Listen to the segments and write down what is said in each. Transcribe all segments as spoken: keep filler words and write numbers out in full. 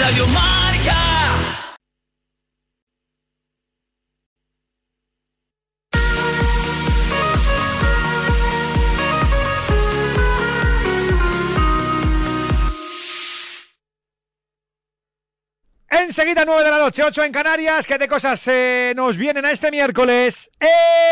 Radio Marca. Enseguida nueve de la noche, ocho en Canarias. ¿Qué de cosas eh, nos vienen a este miércoles? ¡Eh!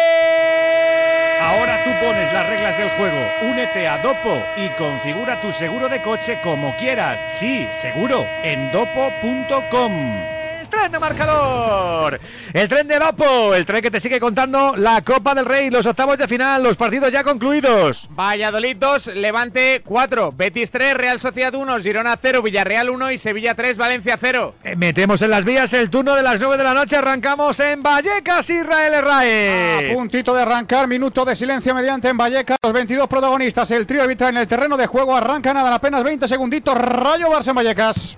Ahora tú pones las reglas del juego. Únete a Dopo y configura tu seguro de coche como quieras. Sí, seguro, en dopo punto com. Tren de marcador, el tren de Dopo, el tren que te sigue contando la Copa del Rey, los octavos de final, los partidos ya concluidos. Valladolid dos, Levante cuatro, Betis tres, Real Sociedad uno, Girona cero, Villarreal uno y Sevilla tres, Valencia cero. Eh, metemos en las vías el turno de las nueve de la noche, arrancamos en Vallecas, Israel Herraez. A puntito de arrancar, minuto de silencio mediante en Vallecas, los veintidós protagonistas, el trío arbitral en el terreno de juego, arranca nada, en apenas veinte segunditos, Rayo Barça en Vallecas.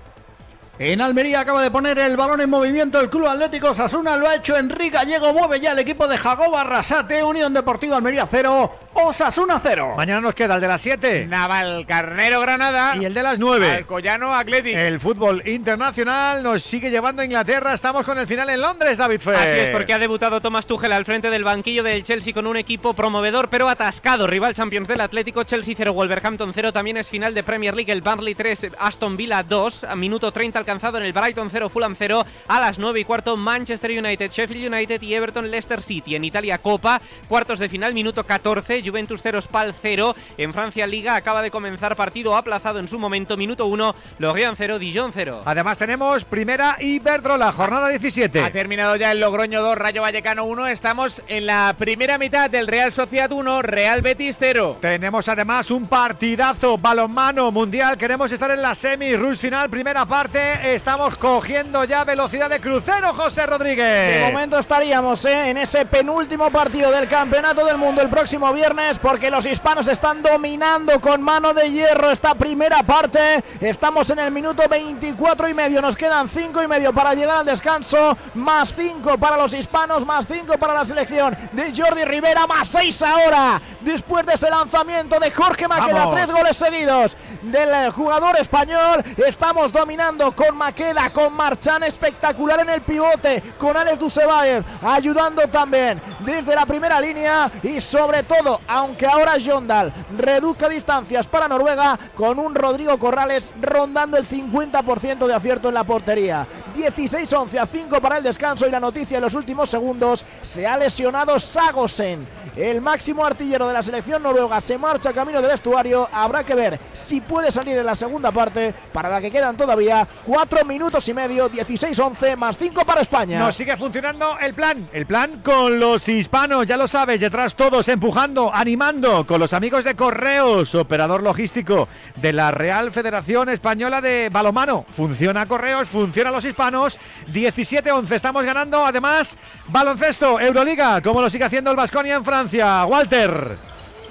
En Almería acaba de poner el balón en movimiento el Club Atlético Osasuna, lo ha hecho Enrique Gallego, mueve ya el equipo de Jacobo Arrasate, Unión Deportiva Almería cero, Osasuna cero. Mañana nos queda el de las siete. Naval Carnero Granada. Y el de las nueve. Alcoyano Atlético. El fútbol internacional nos sigue llevando a Inglaterra, estamos con el final en Londres, David Fe. Así es, porque ha debutado Thomas Tuchel al frente del banquillo del Chelsea con un equipo promovedor pero atascado. Rival Champions del Atlético, Chelsea cero, Wolverhampton cero. También es final de Premier League, el Burnley tres, Aston Villa dos. A minuto treinta alcanzado en el Brighton cero, Fulham cero. A las nueve y cuarto, Manchester United, Sheffield United y Everton Leicester City. En Italia, Copa, cuartos de final, minuto catorce, Juventus cero, Spal cero. En Francia, Liga, acaba de comenzar partido aplazado en su momento, minuto uno, Lorient cero, Dijon cero. Además tenemos Primera Iberdrola, jornada diecisiete. Ha terminado ya el Logroño dos, Rayo Vallecano uno. Estamos en la primera mitad del Real Sociedad uno, Real Betis cero. Tenemos además un partidazo, balonmano mundial. Queremos estar en la semi, rush final, primera parte. Estamos cogiendo ya velocidad de crucero, José Rodríguez. De momento estaríamos ¿eh? en ese penúltimo partido del Campeonato del Mundo el próximo viernes, porque los hispanos están dominando con mano de hierro esta primera parte. Estamos en el minuto veinticuatro y medio, nos quedan cinco y medio para llegar al descanso, más cinco para los hispanos, más cinco para la selección de Jordi Rivera, más seis ahora, después de ese lanzamiento de Jorge Maqueda. Vamos. Tres goles seguidos del jugador español. Estamos dominando con Maqueda, con Marchán espectacular en el pivote, con Alex Dusebaev ayudando también desde la primera línea, y sobre todo, aunque ahora Jondal reduzca distancias para Noruega, con un Rodrigo Corrales rondando el cincuenta por ciento de acierto en la portería. dieciséis once a cinco para el descanso, y la noticia en los últimos segundos: se ha lesionado Sagosen, el máximo artillero de la selección noruega, se marcha camino del vestuario. Habrá que ver si puede salir en la segunda parte, para la que quedan todavía cuatro minutos y medio. Dieciséis once más cinco para España. Nos sigue funcionando el plan, el plan con los hispanos, ya lo sabes, detrás todos empujando, animando, con los amigos de Correos, operador logístico de la Real Federación Española de Balonmano. Funciona Correos, funciona los hispanos. Diecisiete once, estamos ganando. Además, baloncesto, Euroliga, como lo sigue haciendo el Baskonia en Francia. Walter.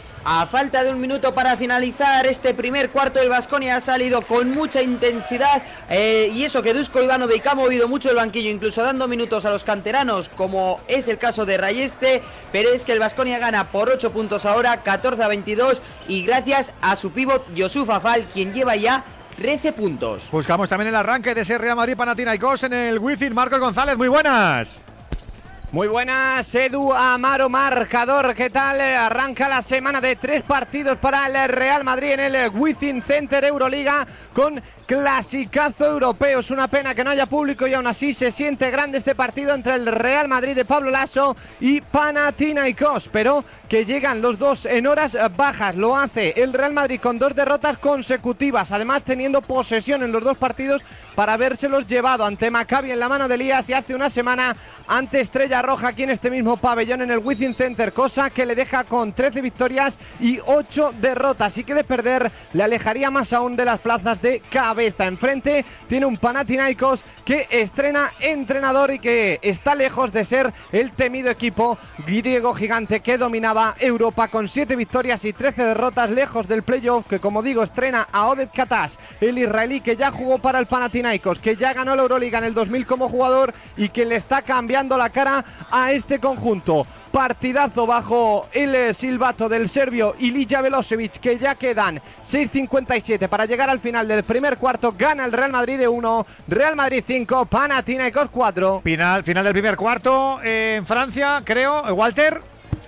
A falta de un minuto para finalizar este primer cuarto, el Baskonia ha salido con mucha intensidad, eh, y eso que Dusko Ivanovic ha movido mucho el banquillo, incluso dando minutos a los canteranos, como es el caso de Rayeste, pero es que el Baskonia gana por ocho puntos ahora, catorce a veintidós, y gracias a su pívot Yusuf Afal, quien lleva ya trece puntos. Buscamos también el arranque de ese Real Madrid Panathinaikos en el Wizzing. Marcos González, muy buenas. Muy buenas, Edu Amaro, marcador. ¿Qué tal? Arranca la semana de tres partidos para el Real Madrid en el Wizzing Center Euroliga, con clasicazo europeo. Es una pena que no haya público, y aún así se siente grande este partido entre el Real Madrid de Pablo Lasso y Panathinaikos, pero que llegan los dos en horas bajas. Lo hace el Real Madrid con dos derrotas consecutivas, además teniendo posesión en los dos partidos para habérselos llevado ante Maccabi en la mano de Elías, y hace una semana ante Estrella Roja aquí en este mismo pabellón en el Wizzing Center, cosa que le deja con trece victorias y ocho derrotas, y que de perder le alejaría más aún de las plazas de cabeza. Enfrente tiene un Panathinaikos que estrena entrenador y que está lejos de ser el temido equipo griego gigante que dominaba Europa con siete victorias y trece derrotas, lejos del playoff, que como digo estrena a Oded Katash, el israelí que ya jugó para el Panathinaikos, que ya ganó la Euroliga en el dos mil como jugador y que le está cambiando la cara a este conjunto. partidazo bajo el silbato del serbio Ilija Velošević, que ya quedan seis cincuenta y siete para llegar al final del primer cuarto. Gana el Real Madrid de uno, Real Madrid cinco, Panathinaikos cuatro. Final, final del primer cuarto eh, en Francia, creo, Walter.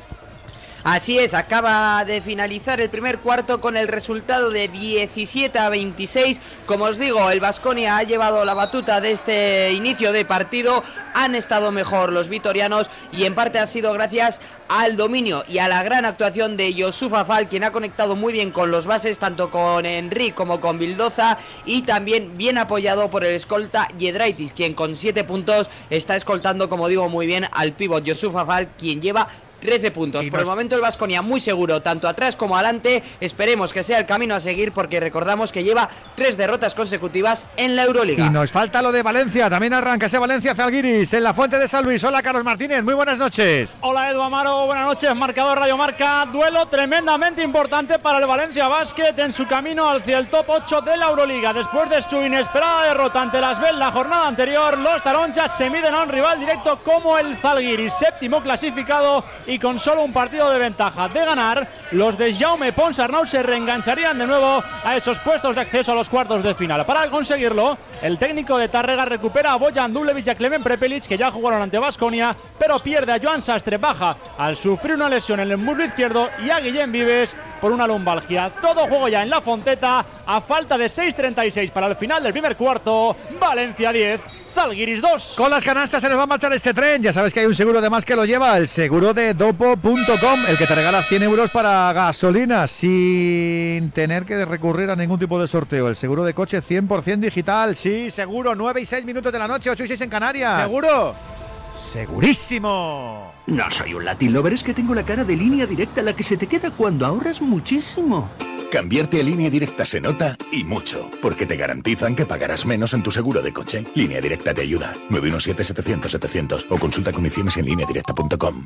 Así es, acaba de finalizar el primer cuarto con el resultado de diecisiete a veintiséis. Como os digo, el Baskonia ha llevado la batuta de este inicio de partido. Han estado mejor los vitorianos y en parte ha sido gracias al dominio y a la gran actuación de Youssouf Afal, quien ha conectado muy bien con los bases, tanto con Henry como con Vildoza, y también bien apoyado por el escolta Giedraitis, quien con siete puntos está escoltando, como digo, muy bien al pívot Youssouf Afal, quien lleva trece puntos. Por el momento el Baskonia muy seguro, tanto atrás como adelante. Esperemos que sea el camino a seguir, porque recordamos que lleva tres derrotas consecutivas en la Euroliga. Y nos falta lo de Valencia, también arranca ese Valencia Zalgiris en la Fuente de San Luis. Hola, Carlos Martínez, muy buenas noches. Hola, Edu Amaro, buenas noches. Marcador Radio Marca, duelo tremendamente importante para el Valencia Basket en su camino hacia el top ocho de la Euroliga. Después de su inesperada derrota ante las Bell la jornada anterior, los taronchas se miden a un rival directo como el Zalgiris, séptimo clasificado, y con solo un partido de ventaja de ganar, los de Jaume Ponsarnau se reengancharían de nuevo a esos puestos de acceso a los cuartos de final. Para conseguirlo, el técnico de Tárrega recupera a Bojan Dulevic y a Klemen Prepelic, que ya jugaron ante Baskonia, pero pierde a Joan Sastre, baja al sufrir una lesión en el muslo izquierdo, y a Guillem Vives por una lumbalgia. Todo juego ya en la Fonteta a falta de seis treinta y seis para el final del primer cuarto. Valencia diez, Zalgiris dos. Con las canastas se nos va a marchar este tren. Ya sabes que hay un seguro de más que lo lleva, el seguro de dopo punto com, el que te regala cien euros para gasolina sin tener que recurrir a ningún tipo de sorteo. El seguro de coche cien por ciento digital. Sí, seguro. Nueve y seis minutos de la noche, ocho y seis en Canarias. ¿Seguro? ¡Segurísimo! No soy un Latin Lover, es que tengo la cara de Línea Directa, la que se te queda cuando ahorras muchísimo. Cambiarte a Línea Directa se nota y mucho, porque te garantizan que pagarás menos en tu seguro de coche. Línea Directa te ayuda. nueve uno siete, setecientos, setecientos o consulta condiciones en línea directa punto com.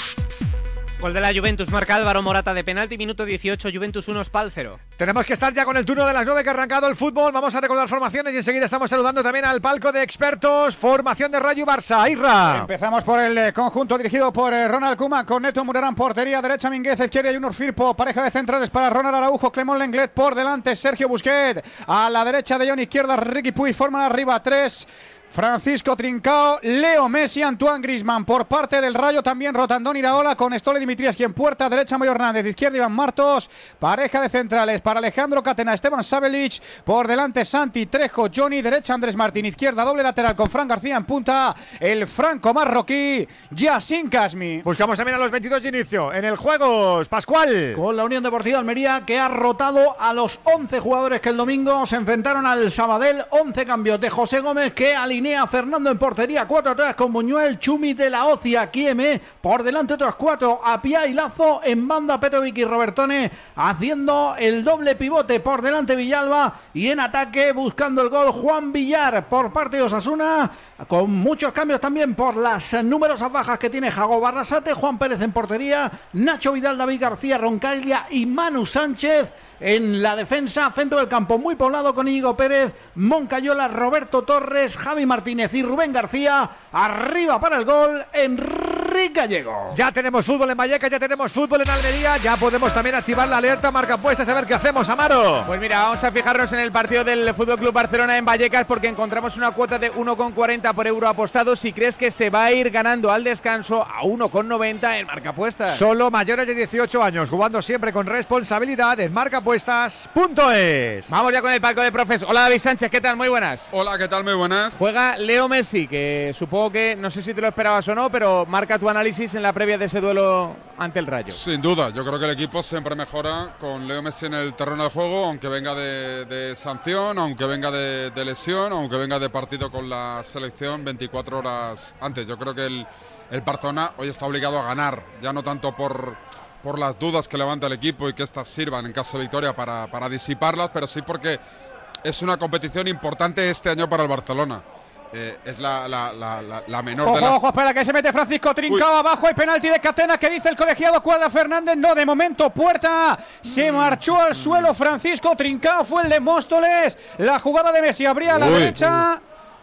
Gol de la Juventus, marca Álvaro Morata de penalti, minuto dieciocho, Juventus uno, Spal cero. Tenemos que estar ya con el turno de las nueve que ha arrancado el fútbol. Vamos a recordar formaciones y enseguida estamos saludando también al palco de expertos. Formación de Rayo Barça, Irra. Empezamos por el eh, conjunto dirigido por eh, Ronald Koeman, con Neto Murarán, portería derecha Minguez, izquierda Junior Firpo, pareja de centrales para Ronald Araujo, Clement Lenglet, por delante Sergio Busquets, a la derecha de John, izquierda Riqui Puig, forman arriba tres. Francisco Trincao, Leo Messi, Antoine Griezmann. Por parte del Rayo también Rotandón Iraola, con Stole Dimitrievski en puerta, derecha Mario Hernández, izquierda Iván Martos, pareja de centrales para Alejandro Catena, Esteban Sabelic, por delante Santi Trejo, Johnny, derecha Andrés Martín, izquierda doble lateral con Fran García en punta, el franco marroquí Yassin Kasmi. Buscamos también a los veintidós de inicio en el Juegos, Pascual. Con la Unión Deportiva Almería, que ha rotado a los once jugadores que el domingo se enfrentaron al Sabadell. once cambios de José Gómez, que alineó a Fernando en portería, cuatro atrás con Buñuel, Chumi, De La Ocia, Kieme, por delante otros cuatro, Apia y Lazo, en banda Petrovic y Robertone haciendo el doble pivote, por delante Villalba, y en ataque buscando el gol Juan Villar por parte de Osasuna, con muchos cambios también por las numerosas bajas que tiene Jago Barrasate, Juan Pérez en portería, Nacho Vidal, David García, Roncaglia y Manu Sánchez. En la defensa, centro del campo muy poblado con Íñigo Pérez, Moncayola, Roberto Torres, Javi Martínez y Rubén García. Arriba para el gol, Enrique Gallego. Ya tenemos fútbol en Vallecas, ya tenemos fútbol en Almería, ya podemos también activar la alerta marca apuestas, a ver qué hacemos, Amaro. Pues mira, vamos a fijarnos en el partido del F C Barcelona en Vallecas, porque encontramos una cuota de uno con cuarenta por euro apostado. Si crees que se va a ir ganando al descanso a uno con noventa en marca apuestas. Solo mayores de dieciocho años, jugando siempre con responsabilidad en marca apuestas punto es. Vamos ya con el palco de profes. Hola, David Sánchez, ¿qué tal? Muy buenas. Hola, ¿qué tal? Muy buenas. Juega Leo Messi, que supongo que, no sé si te lo esperabas o no, pero marca tu análisis en la previa de ese duelo ante el Rayo. Sin duda, yo creo que el equipo siempre mejora con Leo Messi en el terreno de juego, aunque venga de, de sanción, aunque venga de, de lesión, aunque venga de partido con la selección veinticuatro horas antes. Yo creo que el, el Barcelona hoy está obligado a ganar, ya no tanto por... por las dudas que levanta el equipo y que éstas sirvan en caso de victoria para, para disiparlas, pero sí porque es una competición importante este año para el Barcelona. Eh, es la, la, la, la, la menor ojo, de las... Ojo, espera, que se mete Francisco Trincao. Uy. Abajo, el penalti de Catena, que dice el colegiado, cuadra Fernández. No, de momento, puerta. Se marchó al suelo Francisco Trincao, fue el de Móstoles. La jugada de Messi abría a la Uy. derecha.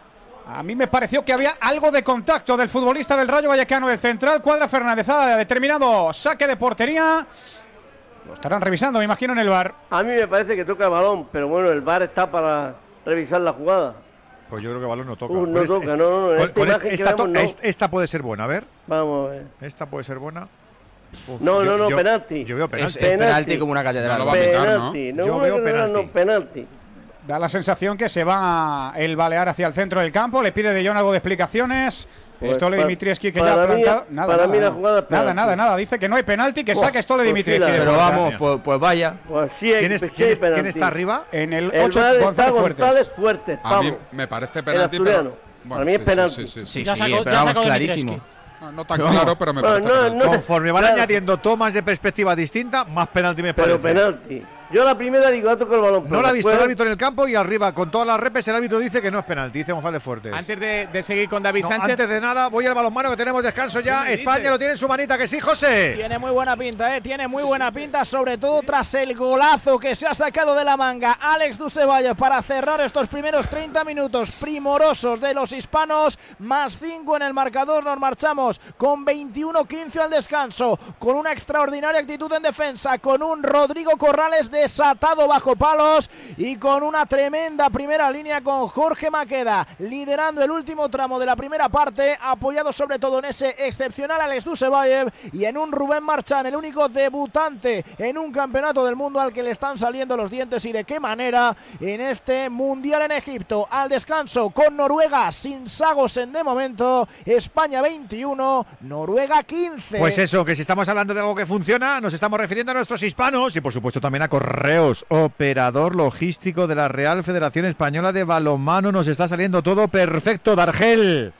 A mí me pareció que había algo de contacto del futbolista del Rayo Vallecano, el central. Cuadra Fernández ha determinado saque de portería. Lo estarán revisando, me imagino, en el V A R. A mí me parece que toca el balón, pero bueno, el V A R está para revisar la jugada. Pues yo creo que el balón no toca. Uh, no este, toca, no, no. Con, esta, con imagen esta, vemos, no. esta puede ser buena, a ver. Vamos a ver. Esta puede ser buena. Uf, no, yo, no, no, yo, penalti. Yo veo penalti. Es, es penalti. penalti como una catedral. No lo va a pitar, penalti. ¿no? No, yo no, veo no, penalti. No, penalti. Da la sensación que se va el Balear hacia el centro del campo. Le pide De Jong algo de explicaciones. Pues Stole para, Dimitrievski que ya ha plantado. Mí, nada, para nada, mí la nada, jugada es nada, nada, nada. Dice que no hay penalti, que saque Stole pues Dimitrievski. sí, de Pero vuelta. vamos, pues, pues vaya. Pues sí, hay, ¿Quién, es, pues ¿quién, sí es, hay ¿Quién está arriba? En el el ocho, González González Fuertes. Fuertes. A mí me parece penalti, pero... Bueno, para mí es sí, penalti. Sí, sí, sí, Sí, Ya sí, sacó- pero ya vamos, sacó clarísimo. Dimitrievski. No, no tan claro, pero me No, parece no, penalti. no te- Conforme van claro. añadiendo tomas de perspectiva distinta, más penalti me parece. Pero penalti. Yo la primera digo, ha tocado el balón. No la ha visto el después- árbitro en el campo y arriba, con todas las repes, el árbitro dice que no es penalti, dice González Fuertes. Antes de, de seguir con David No, Sánchez. antes de nada, voy al balonmano que tenemos descanso ya. ¿Qué España dices? lo tiene en su manita, que sí, José. Tiene muy buena pinta, ¿eh? Tiene muy buena pinta, sobre todo tras el golazo que se ha sacado de la manga Alex Dusevalle para cerrar estos primeros treinta minutos primorosos de los hispanos. Más cinco en el marcador, nos marchamos con veintiuno quince al descanso, con una extraordinaria actitud en defensa, con un Rodrigo Corrales desatado bajo palos y con una tremenda primera línea con Jorge Maqueda liderando el último tramo de la primera parte, apoyado sobre todo en ese excepcional Alex Dusevalle y en un Rubén Marchán, el único debutante en un campeonato del mundo al que le están saliendo los dientes, y de qué manera en este mundial en Egipto. Al descanso con Noruega sin Sagosen de momento, España veintiuno, Noruega quince. Pues eso, que si estamos hablando de algo que funciona, nos estamos refiriendo a nuestros hispanos y por supuesto también a Correos, operador logístico de la Real Federación Española de Balonmano. Nos está saliendo todo perfecto, Dargel.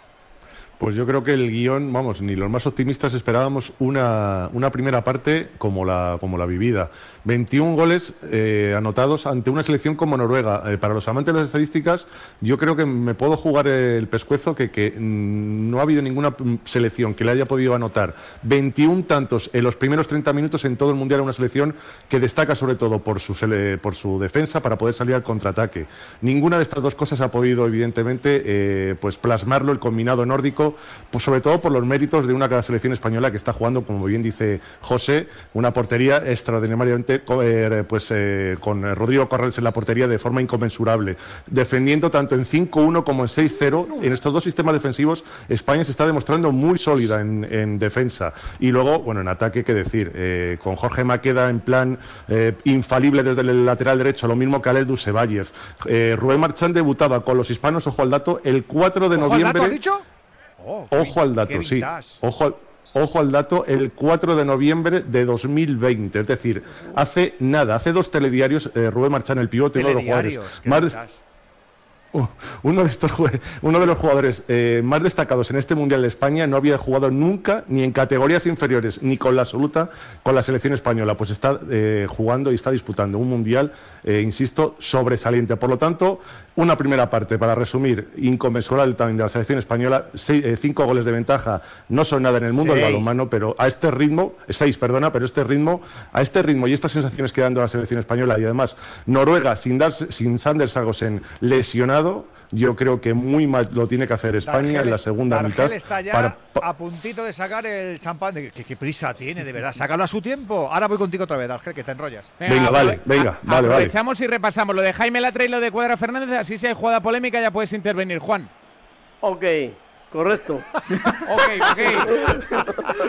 Pues yo creo que el guión, vamos, ni los más optimistas esperábamos una, una primera parte como la, como la vivida. veintiún goles eh, anotados ante una selección como Noruega. Eh, para los amantes de las estadísticas, yo creo que me puedo jugar el pescuezo que, que mm, no ha habido ninguna selección que le haya podido anotar veintiún tantos en los primeros treinta minutos en todo el Mundial a una selección que destaca sobre todo por su, sele, por su defensa para poder salir al contraataque. Ninguna de estas dos cosas ha podido, evidentemente, eh, pues plasmarlo el combinado nórdico, pues sobre todo por los méritos de una cada selección española que está jugando, como bien dice José, una portería extraordinariamente eh, pues eh, con Rodrigo Corrales en la portería de forma inconmensurable, defendiendo tanto en cinco uno como en seis cero. En estos dos sistemas defensivos España se está demostrando muy sólida en, en defensa, y luego, bueno, en ataque, qué decir, eh, con Jorge Maqueda en plan eh, infalible desde el lateral derecho, lo mismo que Alex Dusevalle. eh, Rubén Marchán debutaba con los hispanos, ojo al dato, el cuatro de noviembre. ¿Ojo al dato, has dicho? Oh, Ojo al dato, sí. Ojo al, ojo al dato, el cuatro de noviembre de dos mil veinte. Es decir, hace nada, hace dos telediarios, eh, Rubén Marchán, el pivote, uno de los jugadores más des- uh, uno de estos uno de los jugadores eh, más destacados en este Mundial de España, no había jugado nunca ni en categorías inferiores ni con la absoluta con la selección española. Pues está eh, jugando y está disputando un Mundial, eh, insisto, sobresaliente. Por lo tanto, una primera parte, para resumir, inconmensurable también de la selección española. Seis, eh, cinco goles de ventaja no son nada en el mundo del balonmano, pero a este ritmo, seis, perdona, pero este ritmo, a este ritmo y estas sensaciones que dando la selección española, y además Noruega sin, dar, sin Sander Sagosen lesionado, yo creo que muy mal lo tiene que hacer España Dargel, en la segunda Dargel mitad. Está ya para, pa, a puntito de sacar el champán. De, ¿qué, qué prisa tiene, de verdad? Sácalo a su tiempo. Ahora voy contigo otra vez, Dargel, que te enrollas. Venga, venga vale, venga, a, vale, aprovechamos vale. y repasamos lo de Jaime Latre y lo de Cuadra Fernández. Así si hay jugada polémica ya puedes intervenir, Juan. Ok, correcto. ok, ok.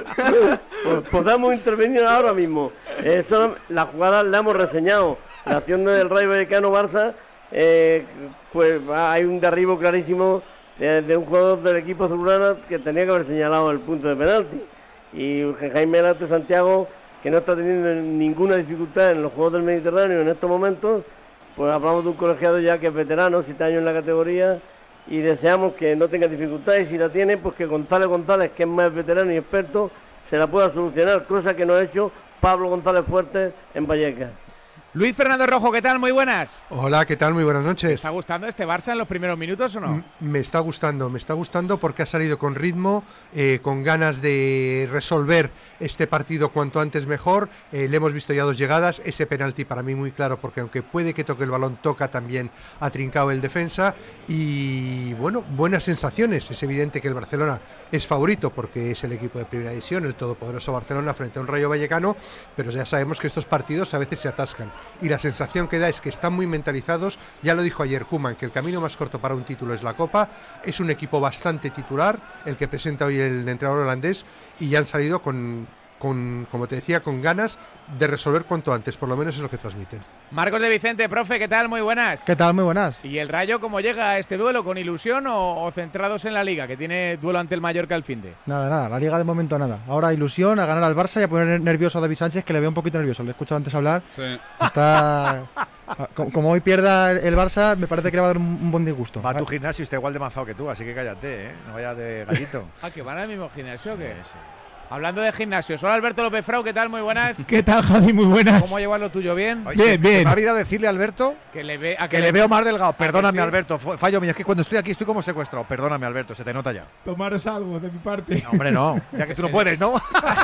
pues podemos intervenir ahora mismo. Eso, la jugada la hemos reseñado. La acción del Rayo Vallecano Barça, eh, pues hay un derribo clarísimo de, de un jugador del equipo azulgrana que tenía que haber señalado el punto de penalti. Y Jaime Latre Santiago, que no está teniendo ninguna dificultad en los Juegos del Mediterráneo en estos momentos, pues hablamos de un colegiado ya que es veterano, siete años en la categoría, y deseamos que no tenga dificultades, y si la tiene, pues que González González, que es más veterano y experto, se la pueda solucionar, cosa que no ha hecho Pablo González Fuertes en Vallecas. Luis Fernando Rojo, ¿qué tal? Muy buenas. Hola, ¿qué tal? Muy buenas noches. ¿Te está gustando este Barça en los primeros minutos o no? M- me está gustando, me está gustando porque ha salido con ritmo, eh, con ganas de resolver este partido cuanto antes mejor. Eh, le hemos visto ya dos llegadas, ese penalti para mí muy claro porque aunque puede que toque el balón, toca también a Trincao el defensa y bueno, buenas sensaciones. Es evidente que el Barcelona es favorito porque es el equipo de primera división, el todopoderoso Barcelona frente a un Rayo Vallecano, pero ya sabemos que estos partidos a veces se atascan. Y la sensación que da es que están muy mentalizados. Ya lo dijo ayer Koeman, que el camino más corto para un título es la Copa. Es un equipo bastante titular el que presenta hoy el entrenador holandés y ya han salido con, con, como te decía, con ganas de resolver cuanto antes, por lo menos es lo que transmiten. Marcos de Vicente, profe, ¿qué tal? Muy buenas. ¿Qué tal? Muy buenas. ¿Y el Rayo cómo llega a este duelo? ¿Con ilusión o, o centrados en la Liga, que tiene duelo ante el Mallorca al finde? Nada, nada, la Liga de momento nada. Ahora ilusión a ganar al Barça y a poner nervioso a David Sánchez, que le veo un poquito nervioso. Le he escuchado antes hablar. Sí. Está... Como hoy pierda el Barça, me parece que le va a dar un, un buen disgusto. Va a tu gimnasio y está igual de manzado que tú, así que cállate, ¿eh? No vayas de gallito. Ah, que van al mismo gimnasio, ¿o qué? Sí, sí. Hablando de gimnasios, hola Alberto López Frau, ¿qué tal? Muy buenas. ¿Qué tal, Javi? Muy buenas. ¿Cómo llevas lo tuyo? ¿Bien? Oye, bien, bien. ¿Me ha olvidado decirle a Alberto que le, ve, a que que le le veo más delgado? Perdóname, sí? Alberto, fallo mío. Es que cuando estoy aquí estoy como secuestrado. Perdóname, Alberto, se te nota ya. Tomaros algo de mi parte. No, hombre, no. Ya que tú no puedes, ¿no?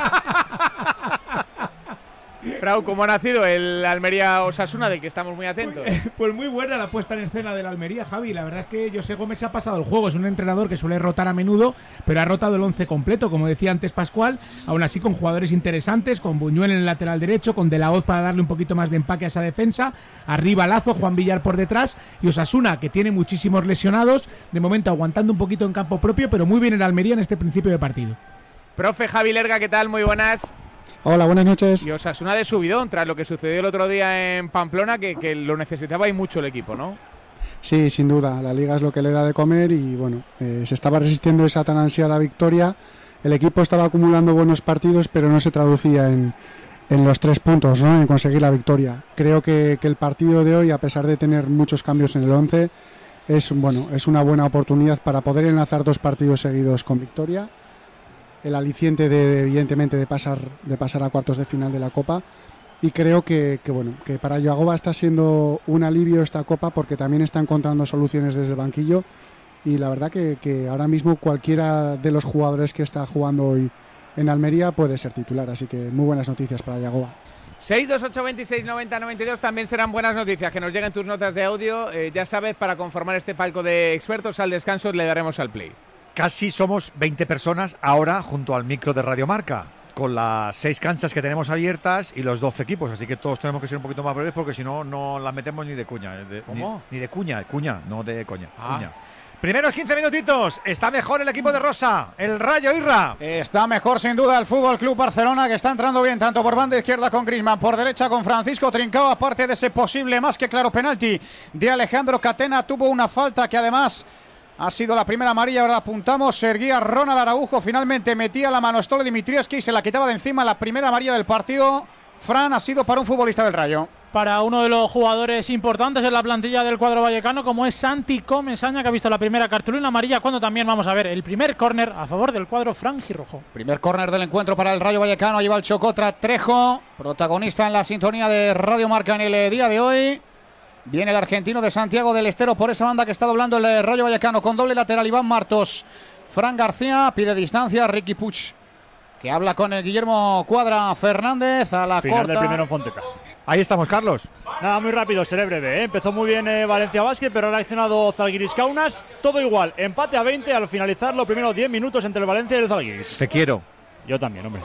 Frau, ¿cómo ha nacido el Almería Osasuna, del que estamos muy atentos? Pues, pues muy buena la puesta en escena del Almería, Javi. La verdad es que José Gómez se ha pasado el juego. Es un entrenador que suele rotar a menudo, pero ha rotado el once completo, como decía antes Pascual. Aún así, con jugadores interesantes, con Buñuel en el lateral derecho, con De la Hoz para darle un poquito más de empaque a esa defensa. Arriba Lazo, Juan Villar por detrás. Y Osasuna, que tiene muchísimos lesionados. De momento aguantando un poquito en campo propio, pero muy bien el Almería en este principio de partido. Profe Javi Lerga, ¿qué tal? Muy buenas. Hola, buenas noches. Y Osasuna de subidón, tras lo que sucedió el otro día en Pamplona, que, que lo necesitaba y mucho el equipo, ¿no? Sí, sin duda, la Liga es lo que le da de comer y bueno, eh, se estaba resistiendo esa tan ansiada victoria. El equipo estaba acumulando buenos partidos, pero no se traducía en, en los tres puntos, ¿no? En conseguir la victoria. Creo que, que el partido de hoy, a pesar de tener muchos cambios en el once, es, bueno, es una buena oportunidad para poder enlazar dos partidos seguidos con victoria. El aliciente de, evidentemente de pasar de pasar a cuartos de final de la Copa y creo que, que bueno que para Yagoba está siendo un alivio esta Copa porque también está encontrando soluciones desde el banquillo y la verdad que, que ahora mismo cualquiera de los jugadores que está jugando hoy en Almería puede ser titular, así que muy buenas noticias para Yagoba. seis dos ocho veintiséis noventa noventa y dos también serán buenas noticias que nos lleguen tus notas de audio. Eh, ya sabes, para conformar este palco de expertos al descanso le daremos al play. Casi somos veinte personas ahora junto al micro de Radio Marca, con las seis canchas que tenemos abiertas y los doce equipos, así que todos tenemos que ser un poquito más breves porque si no, no las metemos ni de cuña. De, ¿Cómo? Ni, ni de cuña, cuña, no de coña. Ah. Cuña. Primeros quince minutitos, está mejor el equipo de Rosa, el Rayo Irra. Está mejor sin duda el Fútbol Club Barcelona, que está entrando bien tanto por banda izquierda con Griezmann, por derecha con Francisco Trincao, aparte de ese posible más que claro penalti de Alejandro Catena. Tuvo una falta que además ha sido la primera amarilla, ahora apuntamos. Serguía Ronald Araujo, finalmente metía la mano Stolle Dimitrievski y se la quitaba de encima. La primera amarilla del partido, Fran, ha sido para un futbolista del Rayo. Para uno de los jugadores importantes en la plantilla del cuadro vallecano, como es Santi Comesaña, que ha visto la primera cartulina amarilla, cuando también vamos a ver el primer córner a favor del cuadro franjirrojo. Primer córner del encuentro para el Rayo Vallecano, lleva el Chocotra Trejo, protagonista en la sintonía de Radio Marca en el día de hoy. Viene el argentino de Santiago del Estero por esa banda que está doblando el Rayo Vallecano con doble lateral. Iván Martos, Fran García, pide distancia, Ricky Puig, que habla con el Guillermo Cuadra Fernández a la Final corta. del primero en Fonteta. Ahí estamos, Carlos. Nada, muy rápido, seré breve, ¿eh? Empezó muy bien eh, Valencia Basket, pero ha reaccionado Zalgiris Kaunas. Todo igual, empate a veinte al finalizar los primeros diez minutos entre el Valencia y el Zalgiris. Te quiero. Yo también, hombre.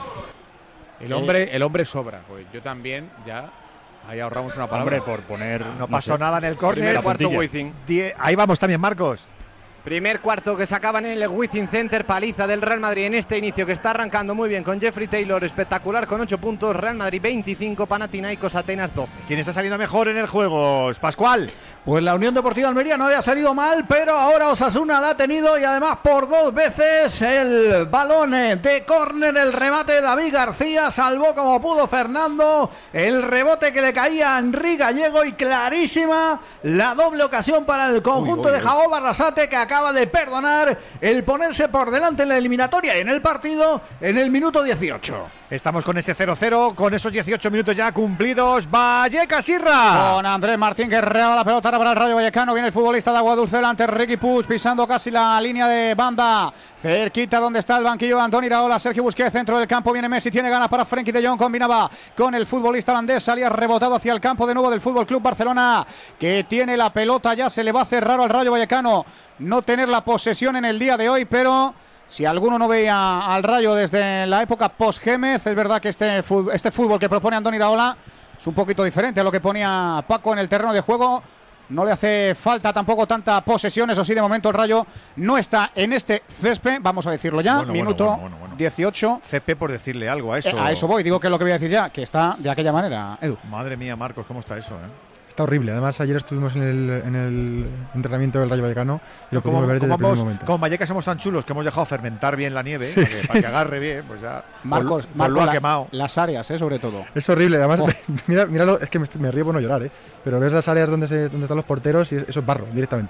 El hombre, el hombre sobra, pues yo también, ya. Ahí ahorramos una palabra. Hombre, por poner. No, no pasó sé. nada en el córner. Primer cuarto Wizzing. Ahí vamos también, Marcos. Primer cuarto que sacaban en el Wizzing Center, paliza del Real Madrid en este inicio que está arrancando muy bien con Jeffrey Taylor, espectacular con ocho puntos, Real Madrid veinticinco, Panathinaikos Atenas doce. ¿Quién está saliendo mejor en el juego? Pascual. Pues la Unión Deportiva Almería no había salido mal, pero ahora Osasuna la ha tenido y además por dos veces el balón de córner, el remate de David García, salvó como pudo Fernando, el rebote que le caía a Henry Gallego y clarísima la doble ocasión para el conjunto uy, uy, uy. de Jacob Arrasate, que acaba acaba de perdonar el ponerse por delante en la eliminatoria y en el partido en el minuto dieciocho. Estamos con ese cero cero, con esos dieciocho minutos ya cumplidos. Vallecas Irra. Con Andrés Martín que reaba la pelota para el Rayo Vallecano. Viene el futbolista de Aguadulce delante, Riqui Puig, pisando casi la línea de banda. Cerquita donde está el banquillo de Andoni Iraola. Sergio Busquets, centro del campo. Viene Messi, tiene ganas para Frenkie de Jong. Combinaba con el futbolista holandés. Salía rebotado hacia el campo de nuevo del Fútbol Club Barcelona, que tiene la pelota. Ya se le va a hacer raro al Rayo Vallecano no tener la posesión en el día de hoy, pero si alguno no veía al Rayo desde la época post-Gémez, es verdad que este fútbol, este fútbol que propone Andoni Iraola es un poquito diferente a lo que ponía Paco en el terreno de juego. No le hace falta tampoco tanta posesión. Eso sí, de momento el Rayo no está en este césped, vamos a decirlo ya. Bueno, Minuto bueno, bueno, bueno, bueno. dieciocho. Césped por decirle algo a eso. Eh, a eso voy, digo que es lo que voy a decir ya, que está de aquella manera, Edu. Madre mía, Marcos, ¿cómo está eso, eh? Está horrible. Además, ayer estuvimos en el, en el entrenamiento del Rayo Vallecano y lo como, pudimos ver desde el primer vamos, momento. Con Vallecas somos tan chulos que hemos dejado fermentar bien la nieve, sí, para, que, para que agarre bien, pues ya. Marcos, por, Marcos por lo la, ha quemado. Las áreas, eh, sobre todo. Es horrible. Además, oh. mira, míralo, es que me, me río por no llorar, ¿eh? Pero ves las áreas donde, se, donde están los porteros y eso es barro, directamente.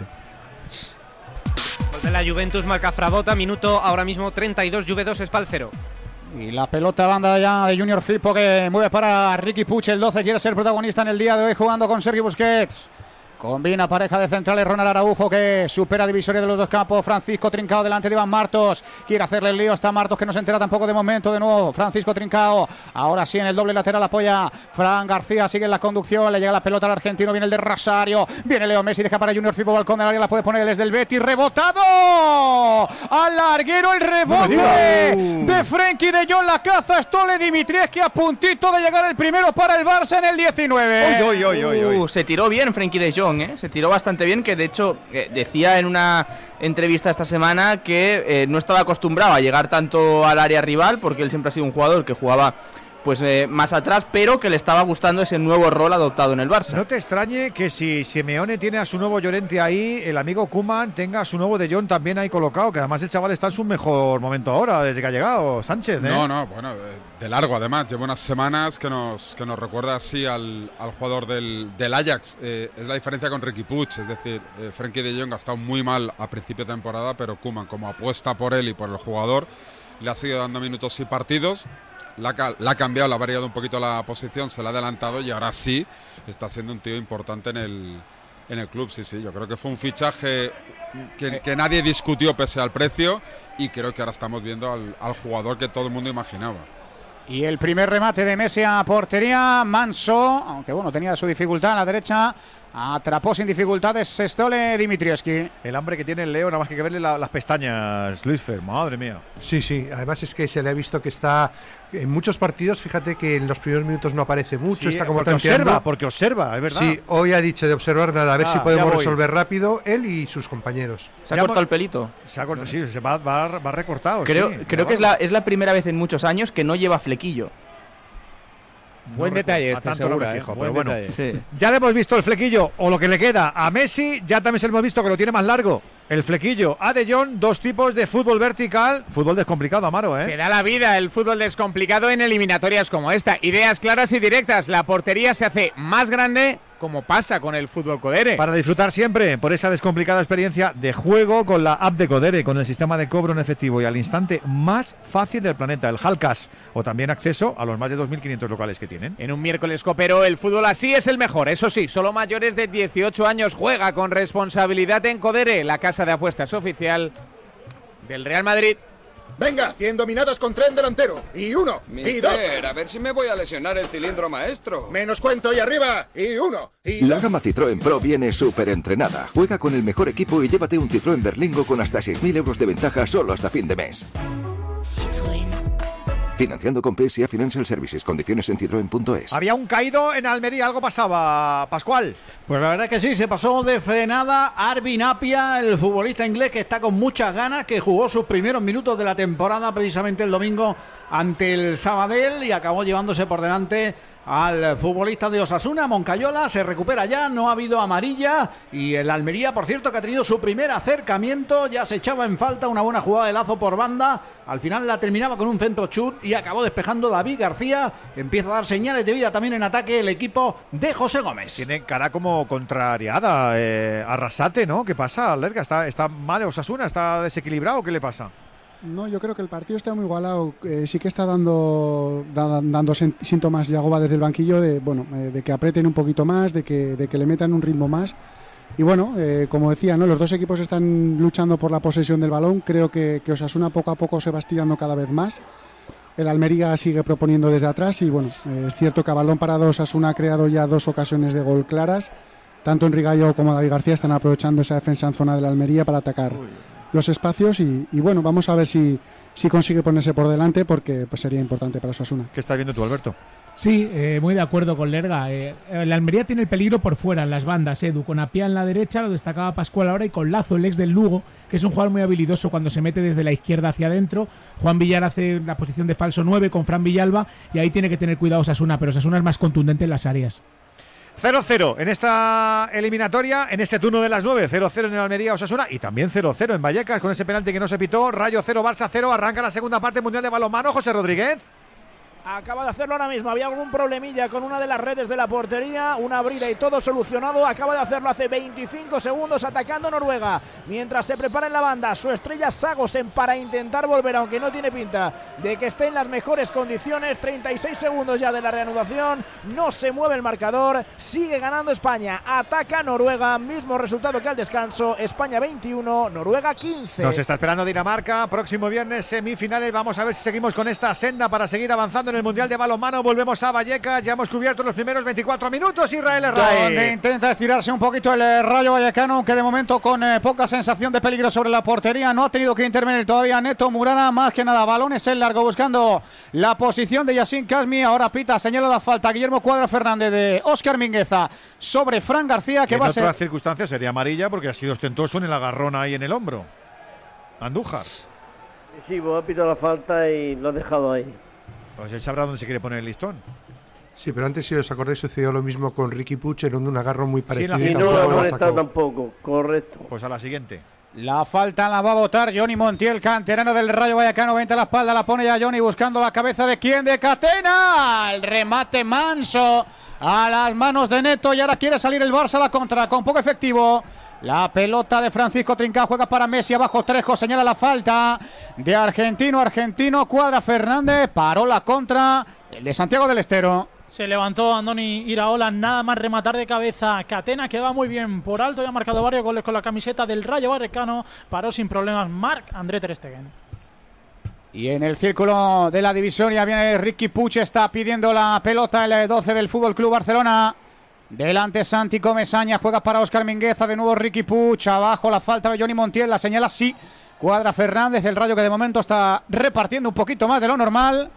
Gol de la Juventus, marca Frabota, minuto ahora mismo treinta y dos, Juve dos, Spal cero. Y la pelota banda ya de Junior Firpo que mueve para Riqui Puig, el doce, quiere ser protagonista en el día de hoy jugando con Sergio Busquets. Combina pareja de centrales, Ronald Araujo que supera divisoria de los dos campos. Francisco Trincao delante de Iván Martos. Quiere hacerle el lío hasta Martos, que no se entera tampoco de momento. De nuevo Francisco Trincao. Ahora sí en el doble lateral apoya Fran García. Sigue en la conducción. Le llega la pelota al argentino. Viene el de Rosario. Viene Leo Messi. Deja para Junior Firpo. Balcón del área. La puede poner desde el Betis. Rebotado. Al larguero el rebote de Frenkie de Jong. La caza Stole Dimitrievski a puntito de llegar el primero para el Barça en el diecinueve. Uy, uy, uy, uy, uy. Se tiró bien Frenkie de Jong. ¿eh? Se tiró bastante bien, que de hecho eh, decía en una entrevista esta semana que eh, no estaba acostumbrado a llegar tanto al área rival, porque él siempre ha sido un jugador que jugaba pues eh, más atrás, pero que le estaba gustando ese nuevo rol adoptado en el Barça. No te extrañe que si Simeone tiene a su nuevo Llorente ahí, el amigo Koeman tenga a su nuevo De Jong también ahí colocado, que además el chaval está en su mejor momento ahora, desde que ha llegado Sánchez, ¿eh? No, no, bueno, de, de largo además, lleva unas semanas que nos, que nos recuerda así al, al jugador del, del Ajax. Eh, es la diferencia con Riqui Puig, es decir, eh, Frenkie de Jong ha estado muy mal a principio de temporada, pero Koeman, como apuesta por él y por el jugador, le ha seguido dando minutos y partidos. La, la ha cambiado, le ha variado un poquito la posición, se la ha adelantado y ahora sí está siendo un tío importante en el, en el club. Sí, sí, yo creo que fue un fichaje que, que nadie discutió pese al precio y creo que ahora estamos viendo al, al jugador que todo el mundo imaginaba. Y el primer remate de Messi a portería, Manso, aunque bueno, tenía su dificultad a la derecha, atrapó sin dificultades Stole Dimitrievski. El hambre que tiene el Leo, nada más que verle la, las pestañas, Luis Fer, madre mía. Sí, sí, además es que se le ha visto que está en muchos partidos, fíjate que en los primeros minutos no aparece mucho, sí, está como porque tanteando. observa, porque observa, es verdad. Sí, hoy ha dicho de observar nada, a ver ah, si podemos resolver rápido él y sus compañeros. Se ha ya cortado el pelito. Se ha cortado, sí, se va, va, va recortado. Creo, sí, creo que es la, es la primera vez en muchos años que no lleva flequillo. No Buen detalle este, tanto segura, no me fijo, eh, pero bueno, sí. Ya le hemos visto el flequillo, o lo que le queda a Messi, ya también se lo hemos visto que lo tiene más largo, el flequillo. A De Jong, dos tipos de fútbol vertical, fútbol descomplicado, Amaro, ¿eh? Te da la vida el fútbol descomplicado en eliminatorias como esta, ideas claras y directas, la portería se hace más grande, como pasa con el fútbol Codere. Para disfrutar siempre por esa descomplicada experiencia de juego con la app de Codere, con el sistema de cobro en efectivo y al instante más fácil del planeta, el Halcas, o también acceso a los más de dos mil quinientos locales que tienen. En un miércoles copero, el fútbol así es el mejor. Eso sí, solo mayores de dieciocho años. Juega con responsabilidad en Codere, la casa de apuestas oficial del Real Madrid. Venga, cien dominadas con tren delantero. Y uno, Mister, y dos. a ver si me voy a lesionar el cilindro maestro. Menos cuento y arriba. Y uno, y La gama Citroën Pro viene súper entrenada. Juega con el mejor equipo y llévate un Citroën Berlingo con hasta seis mil euros de ventaja solo hasta fin de mes. Citroën. Financiando con P S A Financial Services. Condiciones en citroen punto es. Había un caído en Almería, algo pasaba, Pascual. Pues la verdad que sí, se pasó de frenada Arvin Apia, el futbolista inglés que está con muchas ganas, que jugó sus primeros minutos de la temporada precisamente el domingo ante el Sabadell y acabó llevándose por delante al futbolista de Osasuna. Moncayola se recupera ya, no ha habido amarilla, y el Almería, por cierto, que ha tenido su primer acercamiento, ya se echaba en falta una buena jugada de Lazo por banda, al final la terminaba con un centro chut y acabó despejando David García. Empieza a dar señales de vida también en ataque el equipo de José Gómez. Tiene cara como contrariada, eh, Arrasate, ¿no? ¿Qué pasa, Lerga? ¿Está, está mal Osasuna? ¿Está desequilibrado? ¿Qué le pasa? No, yo creo que el partido está muy igualado. Eh, sí que está dando da, dando síntomas Yagoba desde el banquillo de bueno eh, de que aprieten un poquito más, de que, de que le metan un ritmo más. Y bueno, eh, como decía, ¿no? Los dos equipos están luchando por la posesión del balón. Creo que, que Osasuna poco a poco se va estirando cada vez más. El Almería sigue proponiendo desde atrás y bueno, eh, es cierto que a balón parado Osasuna ha creado ya dos ocasiones de gol claras. Tanto Enrique Gallo como David García están aprovechando esa defensa en zona del Almería para atacar los espacios y, y bueno, vamos a ver si, si consigue ponerse por delante porque pues, sería importante para Osasuna. ¿Qué estás viendo tú, Alberto? Sí, eh, muy de acuerdo con Lerga. Eh, el Almería tiene el peligro por fuera, en las bandas, Edu, con Apia en la derecha, lo destacaba Pascual ahora, y con Lazo, el ex del Lugo, que es un jugador muy habilidoso cuando se mete desde la izquierda hacia adentro. Juan Villar hace la posición de falso nueve con Fran Villalba, y ahí tiene que tener cuidado Osasuna, pero Osasuna es más contundente en las áreas. cero cero en esta eliminatoria, en este turno de las nueve, cero cero en el Almería Osasuna y también cero cero en Vallecas con ese penalti que no se pitó. Rayo cero, Barça cero, arranca la segunda parte mundial de balonmano. José Rodríguez. Acaba de hacerlo ahora mismo, había algún problemilla con una de las redes de la portería, una brida y todo solucionado, acaba de hacerlo hace veinticinco segundos atacando Noruega, mientras se prepara en la banda su estrella Sagosen para intentar volver, aunque no tiene pinta de que esté en las mejores condiciones. Treinta y seis segundos ya de la reanudación, no se mueve el marcador, sigue ganando España, ataca Noruega, mismo resultado que al descanso, España veintiuno, Noruega quince. Nos está esperando Dinamarca, próximo viernes semifinales, vamos a ver si seguimos con esta senda para seguir avanzando en el Mundial de Balonmano. Volvemos a Vallecas, ya hemos cubierto los primeros veinticuatro minutos. Israel Herrera. Donde intenta estirarse un poquito el eh, Rayo Vallecano, que de momento con eh, poca sensación de peligro sobre la portería, no ha tenido que intervenir todavía Neto Murana, más que nada balones en largo buscando la posición de Yassin Kasmi. Ahora pita, señala la falta Guillermo Cuadra Fernández de Óscar Mingueza sobre Fran García, que, que va en a ser... otras circunstancias sería amarilla porque ha sido ostentoso en el agarrón ahí en el hombro. Andújar. Sí, vos ha pitado la falta y lo ha dejado ahí. Pues él sabrá dónde se quiere poner el listón. Sí, pero antes, si os acordáis, sucedió lo mismo con Ricky Puig en un agarro muy parecido. Sí, y no lo ha molestado tampoco, correcto. Pues a la siguiente. La falta la va a votar Johnny Montiel, canterano del Rayo Vallecano. Vente a la espalda, la pone ya Johnny buscando la cabeza de quién, de Catena. El remate manso a las manos de Neto y ahora quiere salir el Barça a la contra con poco efectivo. La pelota de Francisco Trincao juega para Messi, abajo Trejo, señala la falta de Argentino, Argentino, Cuadra Fernández, paró la contra, el de Santiago del Estero. Se levantó Andoni Iraola, nada más rematar de cabeza Catena, que va muy bien por alto, ya ha marcado varios goles con la camiseta del Rayo Vallecano, paró sin problemas Marc-André ter Stegen. Y en el círculo de la división ya viene Ricky Puig, está pidiendo la pelota el doce del Fútbol Club Barcelona. Delante Santi Comesaña, juega para Óscar Mingueza, de nuevo Ricky Puig, abajo la falta de Johnny Montiel, la señala sí, Cuadra Fernández, el Rayo que de momento está repartiendo un poquito más de lo normal.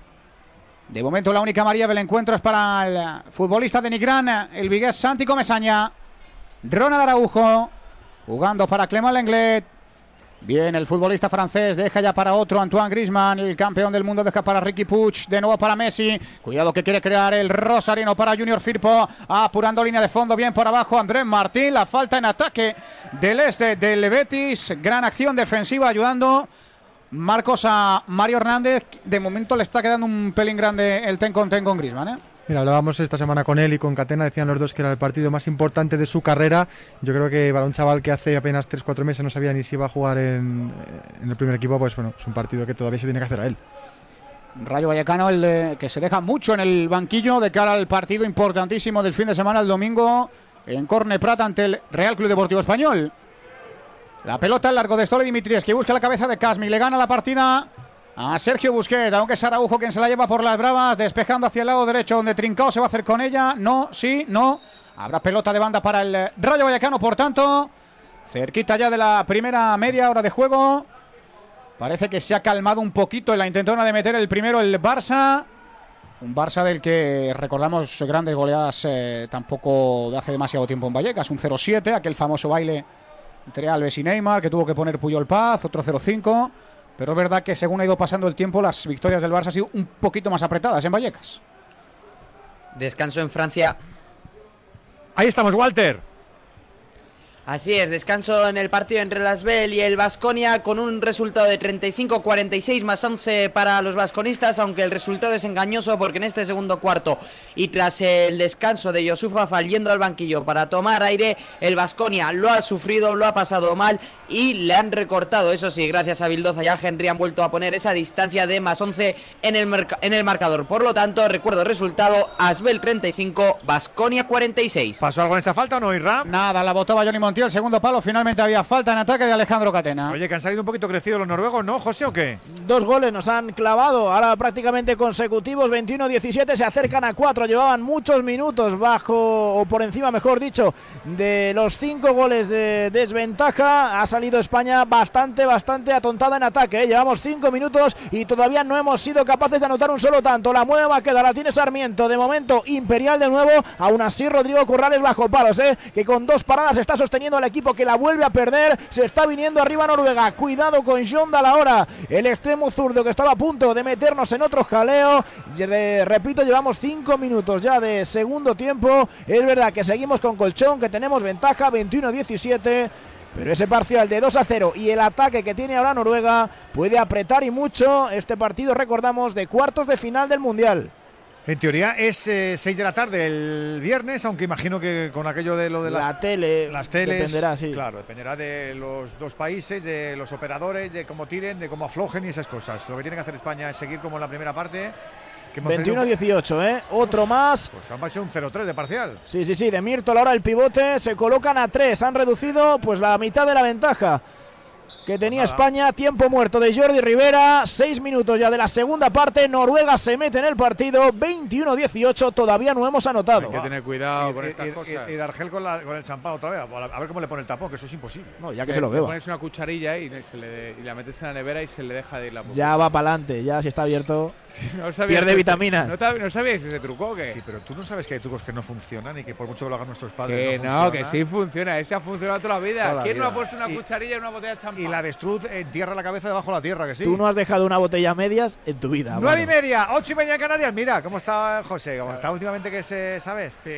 De momento la única amarilla del encuentro es para el futbolista de Nigrán, el vigués Santi Comesaña. Ronald Araujo, jugando para Clément Lenglet. Bien, el futbolista francés deja ya para otro Antoine Griezmann, el campeón del mundo deja para Ricky Puig, de nuevo para Messi, cuidado que quiere crear el rosarino para Junior Firpo, apurando línea de fondo, bien por abajo Andrés Martín, la falta en ataque del este del Betis, gran acción defensiva ayudando Marcos a Mario Hernández, de momento le está quedando un pelín grande el ten con ten con Griezmann, ¿eh? Mira, hablábamos esta semana con él y con Catena, decían los dos que era el partido más importante de su carrera. Yo creo que para un chaval que hace apenas tres cuatro meses no sabía ni si iba a jugar en, en el primer equipo, pues bueno, es un partido que todavía se tiene que hacer a él. Rayo Vallecano, el de, que se deja mucho en el banquillo de cara al partido importantísimo del fin de semana, el domingo, en Corne Prat ante el Real Club Deportivo Español. La pelota al largo de Stole Dimitrievski, que busca la cabeza de Kasmi, le gana la partida a Sergio Busquets, aunque es Araujo quien se la lleva por las bravas, despejando hacia el lado derecho donde Trincao se va a hacer con ella. No, sí, no. Habrá pelota de banda para el Rayo Vallecano, por tanto, cerquita ya de la primera media hora de juego. Parece que se ha calmado un poquito en la intentona de meter el primero el Barça. Un Barça del que recordamos grandes goleadas eh, tampoco de hace demasiado tiempo en Vallecas. Un cero siete, aquel famoso baile entre Alves y Neymar que tuvo que poner Puyol Paz, otro cero cinco. Pero es verdad que según ha ido pasando el tiempo, las victorias del Barça han sido un poquito más apretadas en Vallecas. Descanso en Francia. Ahí estamos, Walter. Así es, descanso en el partido entre el Asbel y el Baskonia con un resultado de treinta y cinco a cuarenta y seis más once para los vasconistas, aunque el resultado es engañoso porque en este segundo cuarto y tras el descanso de Youssouf Afal yendo al banquillo para tomar aire, el Baskonia lo ha sufrido, lo ha pasado mal y le han recortado, eso sí, gracias a Bildoza y a Henry han vuelto a poner esa distancia de más once en el, en el marcador. Por lo tanto, recuerdo el resultado, Asbel treinta y cinco, Baskonia cuarenta y seis. ¿Pasó algo en esa falta o no, Irra? Nada, la botaba Johnny Montiel, segundo palo, finalmente había falta en ataque de Alejandro Catena. Oye, que han salido un poquito crecidos los noruegos, ¿no, José, o qué? Dos goles nos han clavado, ahora prácticamente consecutivos, veintiuno diecisiete, se acercan a cuatro, llevaban muchos minutos bajo, o por encima, mejor dicho, de los cinco goles de desventaja. Ha salido España bastante, bastante atontada en ataque, ¿eh? Llevamos cinco minutos y todavía no hemos sido capaces de anotar un solo tanto. La mueve Maqueda, la tiene Sarmiento, de momento Imperial de nuevo, aún así Rodrigo Corrales bajo palos, ¿eh? Que con dos paradas está sosteniendo al equipo que la vuelve a perder, se está viniendo arriba Noruega, cuidado con John Dalahora, el extremo zurdo que estaba a punto de meternos en otro jaleo. Repito, llevamos cinco minutos ya de segundo tiempo, es verdad que seguimos con colchón, que tenemos ventaja veintiuno diecisiete, pero ese parcial de dos a cero y el ataque que tiene ahora Noruega puede apretar y mucho este partido, recordamos, de cuartos de final del Mundial. En teoría es eh, seis de la tarde el viernes, aunque imagino que con aquello de lo de las la tele, las teles, dependerá, sí. Claro, dependerá de los dos países, de los operadores, de cómo tiren, de cómo aflojen y esas cosas. Lo que tiene que hacer España es seguir como en la primera parte. veintiuno dieciocho, ¿eh? Otro más. Pues han pasado un cero tres de parcial. Sí, sí, sí, de Mirtol ahora el pivote, se colocan a tres, han reducido pues la mitad de la ventaja que tenía Nada. España. Tiempo muerto de Jordi Rivera, seis minutos ya de la segunda parte, Noruega se mete en el partido, veintiuno dieciocho, todavía no hemos anotado. Hay que tener cuidado y, con y, estas y, cosas. Y, y Dargel con, la, con el champán otra vez, a ver cómo le pone el tapón, que eso es imposible. No, ya que se lo beba. Le pones una cucharilla y, se le, y la metes en la nevera y se le deja de ir la boca. Ya va para adelante, ya si está abierto, no pierde que, vitaminas. ¿No, ¿No sabías ese truco o qué? Sí, pero tú no sabes que hay trucos que no funcionan y que por mucho que lo hagan nuestros padres que no, no que sí funciona, ese ha funcionado toda la vida. Toda la ¿Quién vida. no ha puesto una y, cucharilla en una botella de champán? Y la avestruz entierra la cabeza debajo de la tierra, que sí. Tú no has dejado una botella a medias en tu vida. Nueve bueno. y media, ocho y media en Canarias. Mira cómo está José, cómo está últimamente, que se, ¿sabes? Sí.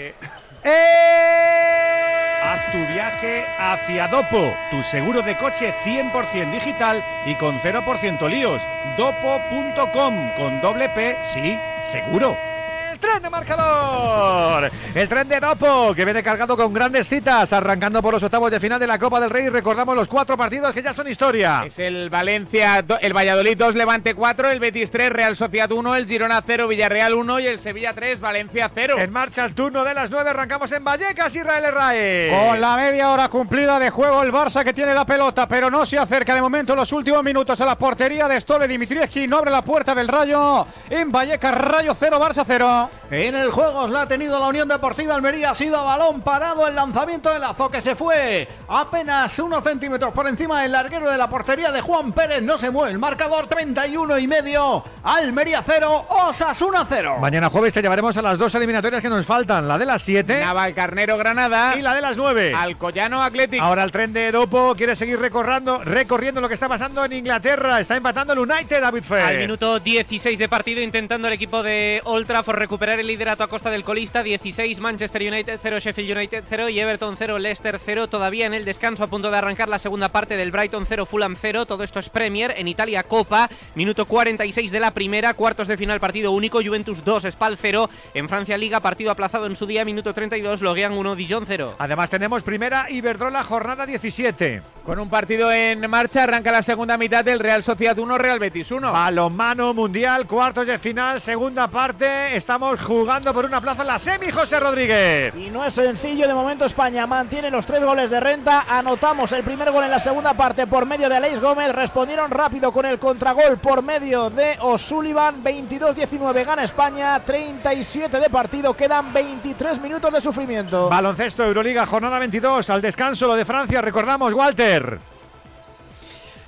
¡Eh! Haz tu viaje hacia Dopo, tu seguro de coche cien por ciento digital y con cero por ciento líos. Dopo punto com, con doble P, sí, seguro. El tren de marcador, el tren de Dopo, que viene cargado con grandes citas, arrancando por los octavos de final de la Copa del Rey. Recordamos los cuatro partidos que ya son historia. Es el Valencia, el Valladolid dos, Levante cuatro, el Betis tres, Real Sociedad uno, el Girona cero, Villarreal uno y el Sevilla tres, Valencia cero. En marcha el turno de las nueve, arrancamos en Vallecas, Israel Herrae. Con la media hora cumplida de juego, el Barça que tiene la pelota, pero no se acerca de momento en los últimos minutos a la portería de Stole Dimitrievski, no abre la puerta del Rayo. En Vallecas, Rayo cero, Barça cero. En el juego la ha tenido la Unión Deportiva Almería, ha sido a balón parado el lanzamiento de Lazo, que se fue apenas unos centímetros por encima del larguero de la portería de Juan Pérez. No se mueve el marcador, treinta y uno y medio, Almería cero, Osasuna cero. Mañana jueves te llevaremos a las dos eliminatorias que nos faltan, la de las siete, Navalcarnero Granada, y la de las nueve, Alcoyano Athletic. Ahora el tren de Dopo quiere seguir recorriendo, recorriendo lo que está pasando en Inglaterra. Está empatando el United, David Fe. Al minuto dieciséis de partido, intentando el equipo de Old Trafford recuperar el liderato a costa del colista. Dieciséis, Manchester United cero, Sheffield United cero y Everton cero, Leicester cero. Todavía en el descanso, a punto de arrancar la segunda parte del Brighton cero, Fulham cero. Todo esto es Premier. En Italia, Copa, minuto cuarenta y seis de la primera, cuartos de final, partido único, Juventus dos, Spal cero. En Francia, Liga, partido aplazado en su día, minuto treinta y dos, Lorient uno, Dijon cero. Además tenemos primera Iberdrola, jornada diecisiete. Con un partido en marcha, arranca la segunda mitad del Real Sociedad uno, Real Betis uno. Balonmano mundial, cuartos de final, segunda parte. Estamos jugando por una plaza en la semi, José Rodríguez. Y no es sencillo, de momento España mantiene los tres goles de renta. Anotamos el primer gol en la segunda parte por medio de Aleix Gómez. Respondieron rápido con el contragol por medio de O'Sullivan. veintidós diecinueve gana España, treinta y siete de partido. Quedan veintitrés minutos de sufrimiento. Baloncesto, Euroliga, jornada veintidós. Al descanso, lo de Francia, recordamos, Walter.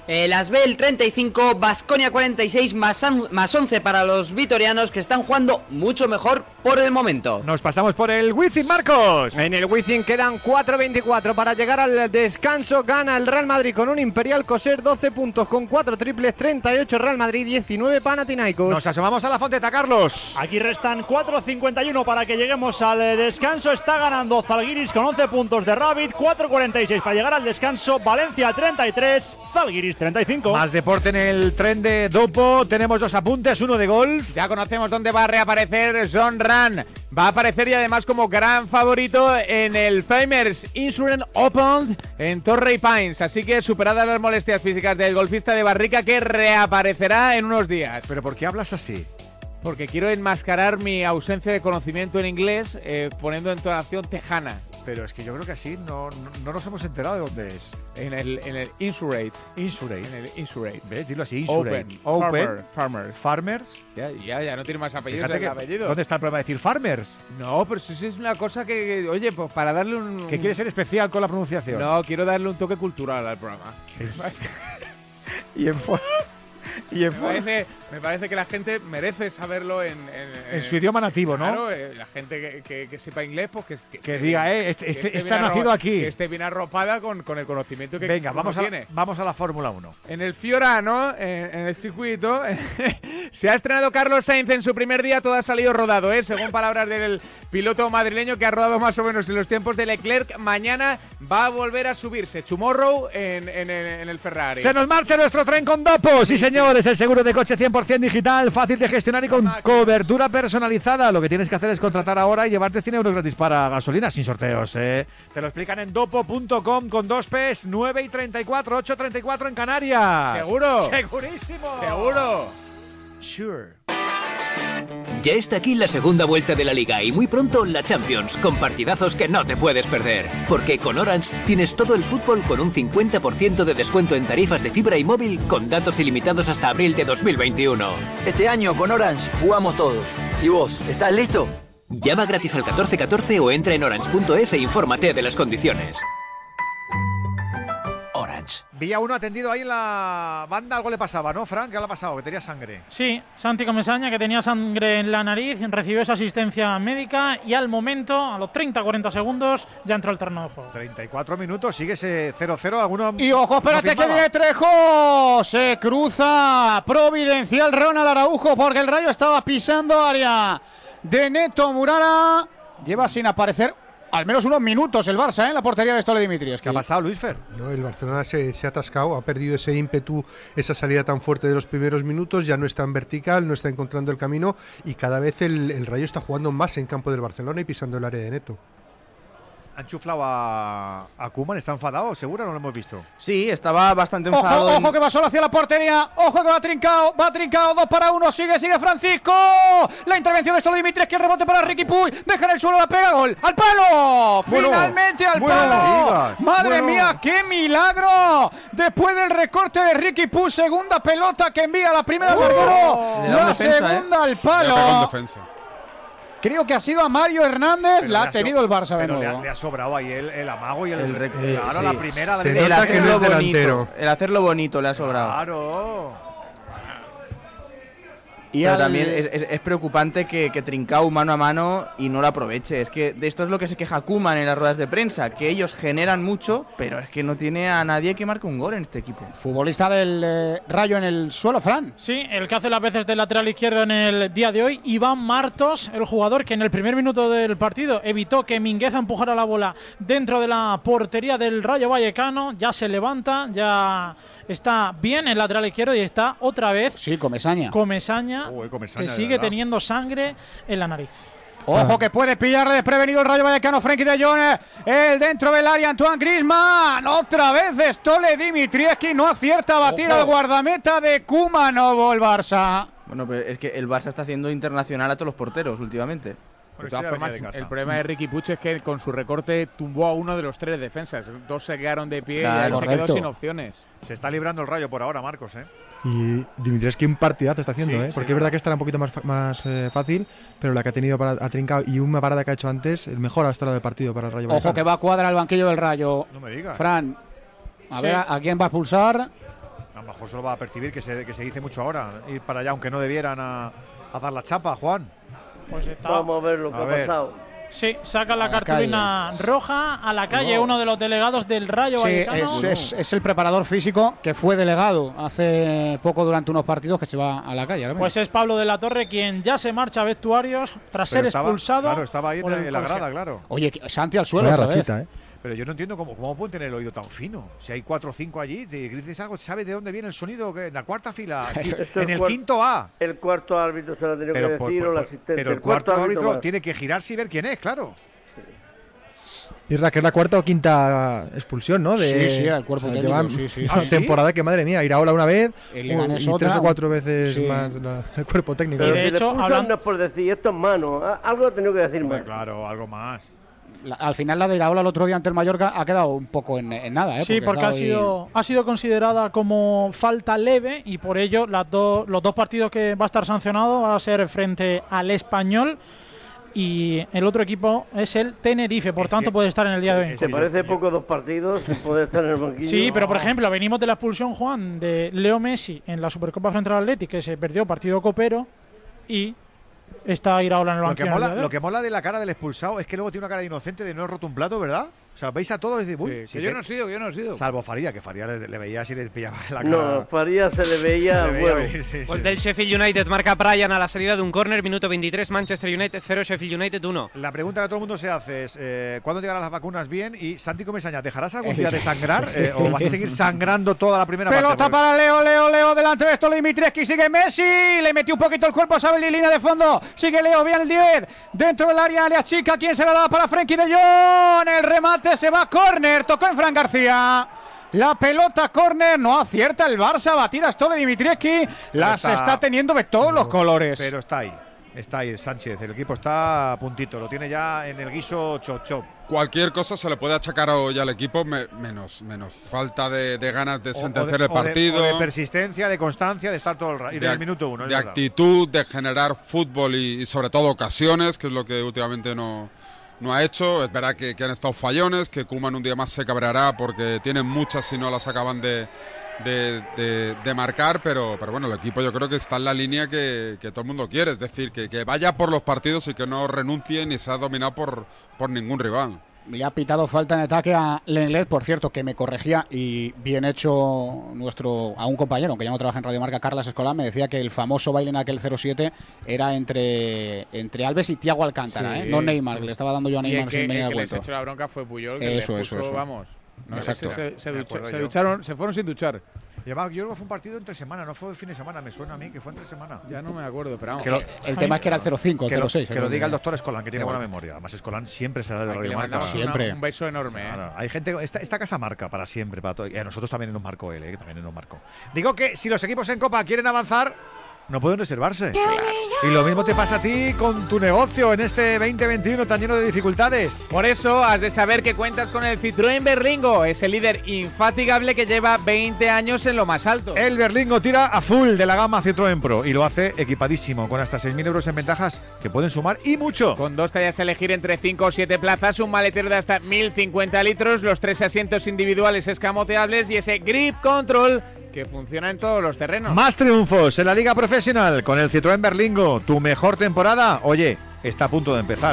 El Asbel treinta y cinco, Baskonia cuarenta y seis, más, más once para los vitorianos, que están jugando mucho mejor por el momento. Nos pasamos por el Wizzing, Marcos. En el Wizzing quedan cuatro veinticuatro para llegar al descanso. Gana el Real Madrid con un Imperial Coser, doce puntos con cuatro triples, treinta y ocho Real Madrid, diecinueve Panathinaikos. Nos asomamos a la Fonteta, Carlos. Aquí restan cuatro cincuenta y uno para que lleguemos al descanso. Está ganando Zalgiris con once puntos de Rabbit, cuatro cuarenta y seis para llegar al descanso. Valencia treinta y tres, Zalgiris treinta y cinco. Más deporte en el tren de Dopo. Tenemos dos apuntes, uno de golf. Ya conocemos dónde va a reaparecer Jon Rahm. Va a aparecer y además como gran favorito en el Farmers Insurance Open en Torrey Pines. Así que superadas las molestias físicas del golfista de Barrica, que reaparecerá en unos días. ¿Pero por qué hablas así? Porque quiero enmascarar mi ausencia de conocimiento en inglés eh, poniendo entonación tejana. Pero es que yo creo que así no, no, no nos hemos enterado de dónde es. En el, en el Insurate. Insurate. En el Insurate. ¿Ves? Dilo así, Insurate. Open. Open. Farmer. Farmers. Farmers. Ya, ya, ya no tiene más apellidos. Fíjate el que, apellido. ¿dónde está el problema de decir Farmers? No, pero eso es una cosa que, que, oye, pues para darle un... ¿Que quiere ser especial con la pronunciación? No, quiero darle un toque cultural al programa. Es... y en Y en me, parece, me parece que la gente merece saberlo en, en, en su idioma nativo, ¿no? Claro, eh, la gente que, que, que sepa inglés, pues que, que, que diga, eh, este, este, que este ha nacido aquí. Que esté bien arropada con, con el conocimiento que Venga, vamos a, tiene. vamos a la Fórmula uno. En el Fiorano, en, en el circuito, se ha estrenado Carlos Sainz en su primer día, todo ha salido rodado, ¿eh? Según palabras del piloto madrileño, que ha rodado más o menos en los tiempos de Leclerc. Mañana va a volver a subirse tomorrow en, en, en el Ferrari. Se nos marcha nuestro tren con Dopo. Sí, sí, señores, el seguro de coche cien por ciento digital, fácil de gestionar y con cobertura personalizada. Lo que tienes que hacer es contratar ahora y llevarte cien euros gratis para gasolina sin sorteos, ¿eh? Te lo explican en dopo punto com con dos P's, nueve y treinta y cuatro, ocho y treinta y cuatro en Canarias. ¿Seguro? ¡Segurísimo! ¡Seguro! Sure. Ya está aquí la segunda vuelta de la Liga y muy pronto la Champions, con partidazos que no te puedes perder. Porque con Orange tienes todo el fútbol con un cincuenta por ciento de descuento en tarifas de fibra y móvil con datos ilimitados hasta abril de dos mil veintiuno. Este año con Orange jugamos todos. ¿Y vos, estás listo? Llama gratis al catorce catorce o entra en orange punto es e infórmate de las condiciones. Orange. Vía uno atendido ahí en la banda, algo le pasaba, ¿no, Frank? ¿Qué le ha pasado? Que tenía sangre. Sí, Santi Comesaña, que tenía sangre en la nariz, recibió esa asistencia médica y al momento, a los treinta a cuarenta segundos, ya entró al terreno de juego. treinta y cuatro minutos, sigue ese cero cero. ¿Alguno? Y ojo, espérate, que viene Trejo. Se cruza providencial Ronald Araujo, porque el Rayo estaba pisando área de Neto Murara. Lleva sin aparecer al menos unos minutos el Barça, ¿eh? En la portería de Stole Dimitrievski. ¿Qué ha pasado, Luis Fer? No, el Barcelona se, se ha atascado, ha perdido ese ímpetu, esa salida tan fuerte de los primeros minutos, ya no está en vertical, no está encontrando el camino y cada vez el, el Rayo está jugando más en campo del Barcelona y pisando el área de Neto. Han chuflado a, a Koeman, ¿está enfadado? ¿Seguro no lo hemos visto? Sí, estaba bastante enfadado. Ojo, ojo, que va solo hacia la portería. Ojo, que va trincado, va trincado, dos para uno. Sigue, sigue Francisco. La intervención de Stole Dimitrievski, el rebote para Riqui Puig. Deja en el suelo, la pega, gol. ¡Al palo! Bueno, Finalmente al bueno, palo. digas, Madre bueno. mía, qué milagro. Después del recorte de Riqui Puig, segunda pelota que envía la primera al larguero. Le da La defensa, segunda ¿eh? al Le pegó en palo. defensa. Creo que ha sido a Mario Hernández. Pero la le ha tenido el Barça de Pero le ha, nuevo. le ha sobrado ahí el, el amago y el, El rec- claro, sí. la primera. Se del- nota que no es delantero. bonito, el hacerlo bonito le ha sobrado. Claro. Y Pero al- también es, es- es preocupante que, que Trincao mano a mano y no lo aproveche. Es que de esto es lo que se queja Koeman en las ruedas de prensa, que ellos generan mucho, pero es que no tiene a nadie que marque un gol en este equipo. Futbolista del eh, Rayo en el suelo, Fran. Sí, el que hace las veces de lateral izquierdo en el día de hoy, Iván Martos, el jugador que en el primer minuto del partido evitó que Mingueza empujara la bola dentro de la portería del Rayo Vallecano. Ya se levanta, ya está bien el lateral izquierdo y está otra vez Sí, Comesaña. Comesaña, Uy, Comesaña, que de sigue verdad. teniendo sangre en la nariz. Ojo que puede pillarle desprevenido el Rayo Vallecano. Frenkie de Jong, el dentro del área, Antoine Griezmann. Otra vez Stole Dimitrievski no acierta a batir Ojo. al guardameta de Kumanovo el Barça. Bueno, pero es que el Barça está haciendo internacional a todos los porteros últimamente. De todas formas, el problema de Riqui Puig es que con su recorte tumbó a uno de los tres defensas. Dos se quedaron de pie Claro, y ahí se correcto. quedó sin opciones. Se está librando el Rayo por ahora, Marcos, ¿eh? Y Dimitrievski un partidazo está haciendo, Sí, ¿eh? sí, Porque sí, es verdad verdad. que estará un poquito más, fa- más eh, fácil, pero la que ha tenido para ha trincado y una parada que ha hecho antes, el mejor hasta del partido para el Rayo Ojo Vallecano. que va a cuadrar el banquillo del Rayo. No me digas. Fran, a Sí. ver a, a quién va a expulsar. A lo mejor se lo va a percibir, que se, que se dice mucho ahora, ir para allá, aunque no debieran a, a dar la chapa, Juan. Pues está. Vamos a ver lo que A ha ver. pasado. Sí, saca la, A la cartulina roja a la calle, No. uno de los delegados del Rayo Sí, Vallecano. es, es- es el preparador físico que fue delegado hace poco durante unos partidos que se va a la calle. ahora mismo. Pues es Pablo de la Torre quien ya se marcha a vestuarios tras Pero ser estaba- expulsado. Claro, estaba ahí por en, el en la grada, consejo. claro. Oye, que- Santi al suelo Vaya otra vez. rachita, ¿eh? Pero yo no entiendo cómo, cómo pueden tener el oído tan fino. Si hay cuatro o cinco allí, te dices algo, ¿sabes de dónde viene el sonido? Que en la cuarta fila, aquí, Eso en el cuar- quinto A. El cuarto árbitro se lo ha tenido que Pero, por- decir por- o el por- asistente. pero el cuarto árbitro más. tiene que girarse y ver quién es, claro. Irra, que es la cuarta o quinta expulsión, ¿no? De, Sí, sí, al cuerpo o sea, que técnico, van- sí, sí, una sí. temporada que, madre mía, Iraola una vez El Leganés y otra. tres o cuatro veces Sí. más la- el cuerpo técnico. Pero Y de si hecho, le expulsan hablan- no es por decir esto es mano. a- Algo ha tenido que decir Hombre, más. claro, algo más. La- al final la de Iraola el otro día ante el Mallorca ha quedado un poco en, en nada, ¿eh? Sí, porque ha estaba ahí- sido, ha sido considerada como falta leve y por ello las do- los dos partidos que va a estar sancionado van a ser frente al Español y el otro equipo es el Tenerife, por Es tanto que- puede estar en el día de hoy. es ¿Te que parece yo- poco dos partidos sin poder estar en el banquillo? Sí, pero por ejemplo, venimos de la expulsión, Juan, de Leo Messi en la Supercopa frente al Atleti, que se perdió partido copero, y está Iraola en el Lo que, banquillo. en el mola, día de hoy. lo que mola de la cara del expulsado es que luego tiene una cara de inocente de no he roto un plato, ¿verdad? O sea, veis a todos y decís, uy, Sí, si que yo te- no he sido, que yo no he sido. Salvo Faría, que Faría le, le veía si le pillaba la cara. No, Faría se le veía, Se le veía bueno. venir, sí, sí. Gol del Sheffield United, marca Bryan a la salida de un córner, minuto veintitrés, Manchester United cero, Sheffield United uno. La pregunta que todo el mundo se hace es eh, ¿cuándo llegarán las vacunas bien? Y Santi Comesaña, ¿dejarás algún día de sangrar eh, o vas a seguir sangrando toda la primera Pelota parte? para Leo, Leo, Leo, delante de esto Dimitrescu, sigue Messi, le metió un poquito el cuerpo a Sabelli, línea de fondo, sigue Leo, bien el diez, dentro del área, le achica, ¿quién se la da para Frenkie de Jong? El remate se va a córner, tocó en Fran García, la pelota córner, no acierta el Barça, a batir a Stole Dimitrescu, las Está- está teniendo de todos los colores. Pero está ahí, está ahí Sánchez, el equipo está a puntito, lo tiene ya en el guiso chop chop. Cualquier cosa se le puede achacar hoy al equipo, me- menos, menos falta de, de ganas de O- o sentenciar de- el o de- partido. o de persistencia, de constancia, de estar todo el rato. Y de del ac- minuto uno. es de verdad. actitud, de generar fútbol y, y sobre todo ocasiones, que es lo que últimamente no, no ha hecho. Es verdad que, que han estado fallones, que Koeman un día más se cabreará porque tienen muchas y no las acaban de, de, de- de marcar, pero, pero bueno, el equipo yo creo que está en la línea que, que todo el mundo quiere, es decir, que, que vaya por los partidos y que no renuncie ni sea dominado por, por ningún rival. Le ha pitado falta en ataque a Lenglet, por cierto, que me corregía y bien hecho nuestro a un compañero que ya no trabaja en Radio Marca, Carlas Escolán, me decía que el famoso baile en aquel cero siete era entre, entre Alves y Thiago Alcántara, Sí. ¿eh? No Neymar, que le estaba dando yo a Y el Neymar que, sin venir el a que les cuento. echó la bronca fue Puyol, que Eso, le eso, puso, eso. vamos. No, Exacto. ese se, se Me ducha- acuerdo se yo. ducharon, se fueron sin duchar. Y además, yo creo que fue un partido entre semana, no fue fin de semana, me suena a mí que fue entre semana. Ya no me acuerdo, pero vamos. Que lo- El tema es que era el cero cinco, el que lo, cero seis. que lo diga el doctor Escolán, que tiene Da buena igual. memoria. Además, Escolán siempre será de Aquí Radio le Marca. mandamos una- Siempre. un beso enorme, ¿eh? Claro, hay gente, esta, esta casa marca para siempre, para todo. Y a nosotros también nos marcó él, ¿eh? que también nos marcó. Digo que si los equipos en Copa quieren avanzar, no pueden reservarse. Y lo mismo te pasa a ti con tu negocio en este veinte veintiuno tan lleno de dificultades. Por eso has de saber que cuentas con el Citroën Berlingo, ese líder infatigable que lleva veinte años en lo más alto. El Berlingo tira a full de la gama Citroën Pro y lo hace equipadísimo, con hasta seis mil euros en ventajas que pueden sumar y mucho. Con dos tallas a elegir entre cinco o siete plazas, un maletero de hasta mil cincuenta litros, los tres asientos individuales escamoteables y ese grip control que funciona en todos los terrenos. Más triunfos en la Liga Profesional con el Citroën Berlingo. Tu mejor temporada, oye, está a punto de empezar.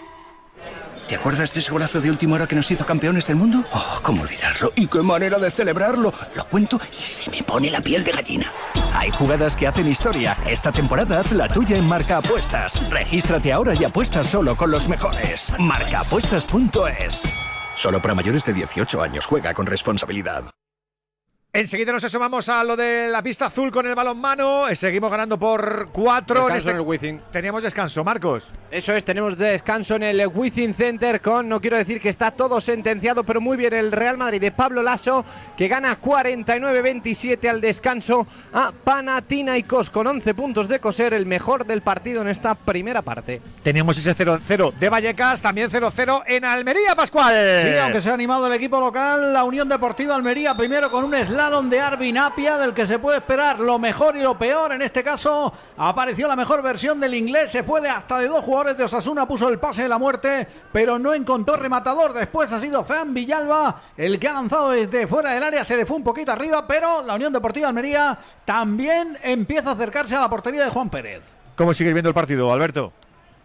¿Te acuerdas de ese golazo de última hora que nos hizo campeones del mundo? Oh, cómo olvidarlo. ¿Y qué manera de celebrarlo? Lo cuento y se me pone la piel de gallina. Hay jugadas que hacen historia. Esta temporada haz la tuya en Marca Apuestas. Regístrate ahora y apuesta solo con los mejores. marca apuestas punto es. Solo para mayores de dieciocho años. Juega con responsabilidad. Enseguida nos asomamos a lo de la pista azul con el balonmano. Seguimos ganando por cuatro. Descanso En este- en el Wizzing. Teníamos descanso, Marcos. Eso es, tenemos descanso en el Wizzing Center con, no quiero decir que está todo sentenciado, pero muy bien el Real Madrid de Pablo Lasso, que gana cuarenta y nueve veintisiete al descanso a Panathinaikos con once puntos de coser, el mejor del partido en esta primera parte. Teníamos ese cero cero de Vallecas, también cero cero en Almería, Pascual. Sí, aunque se ha animado el equipo local, la Unión Deportiva Almería primero con un slam slalom de Arvin Apia, del que se puede esperar lo mejor y lo peor. En este caso apareció la mejor versión del inglés, se fue de hasta de dos jugadores de Osasuna, puso el pase de la muerte, pero no encontró rematador. Después ha sido Fran Villalba el que ha lanzado desde fuera del área, se le fue un poquito arriba, pero la Unión Deportiva Almería también empieza a acercarse a la portería de Juan Pérez. ¿Cómo sigues viendo el partido, Alberto?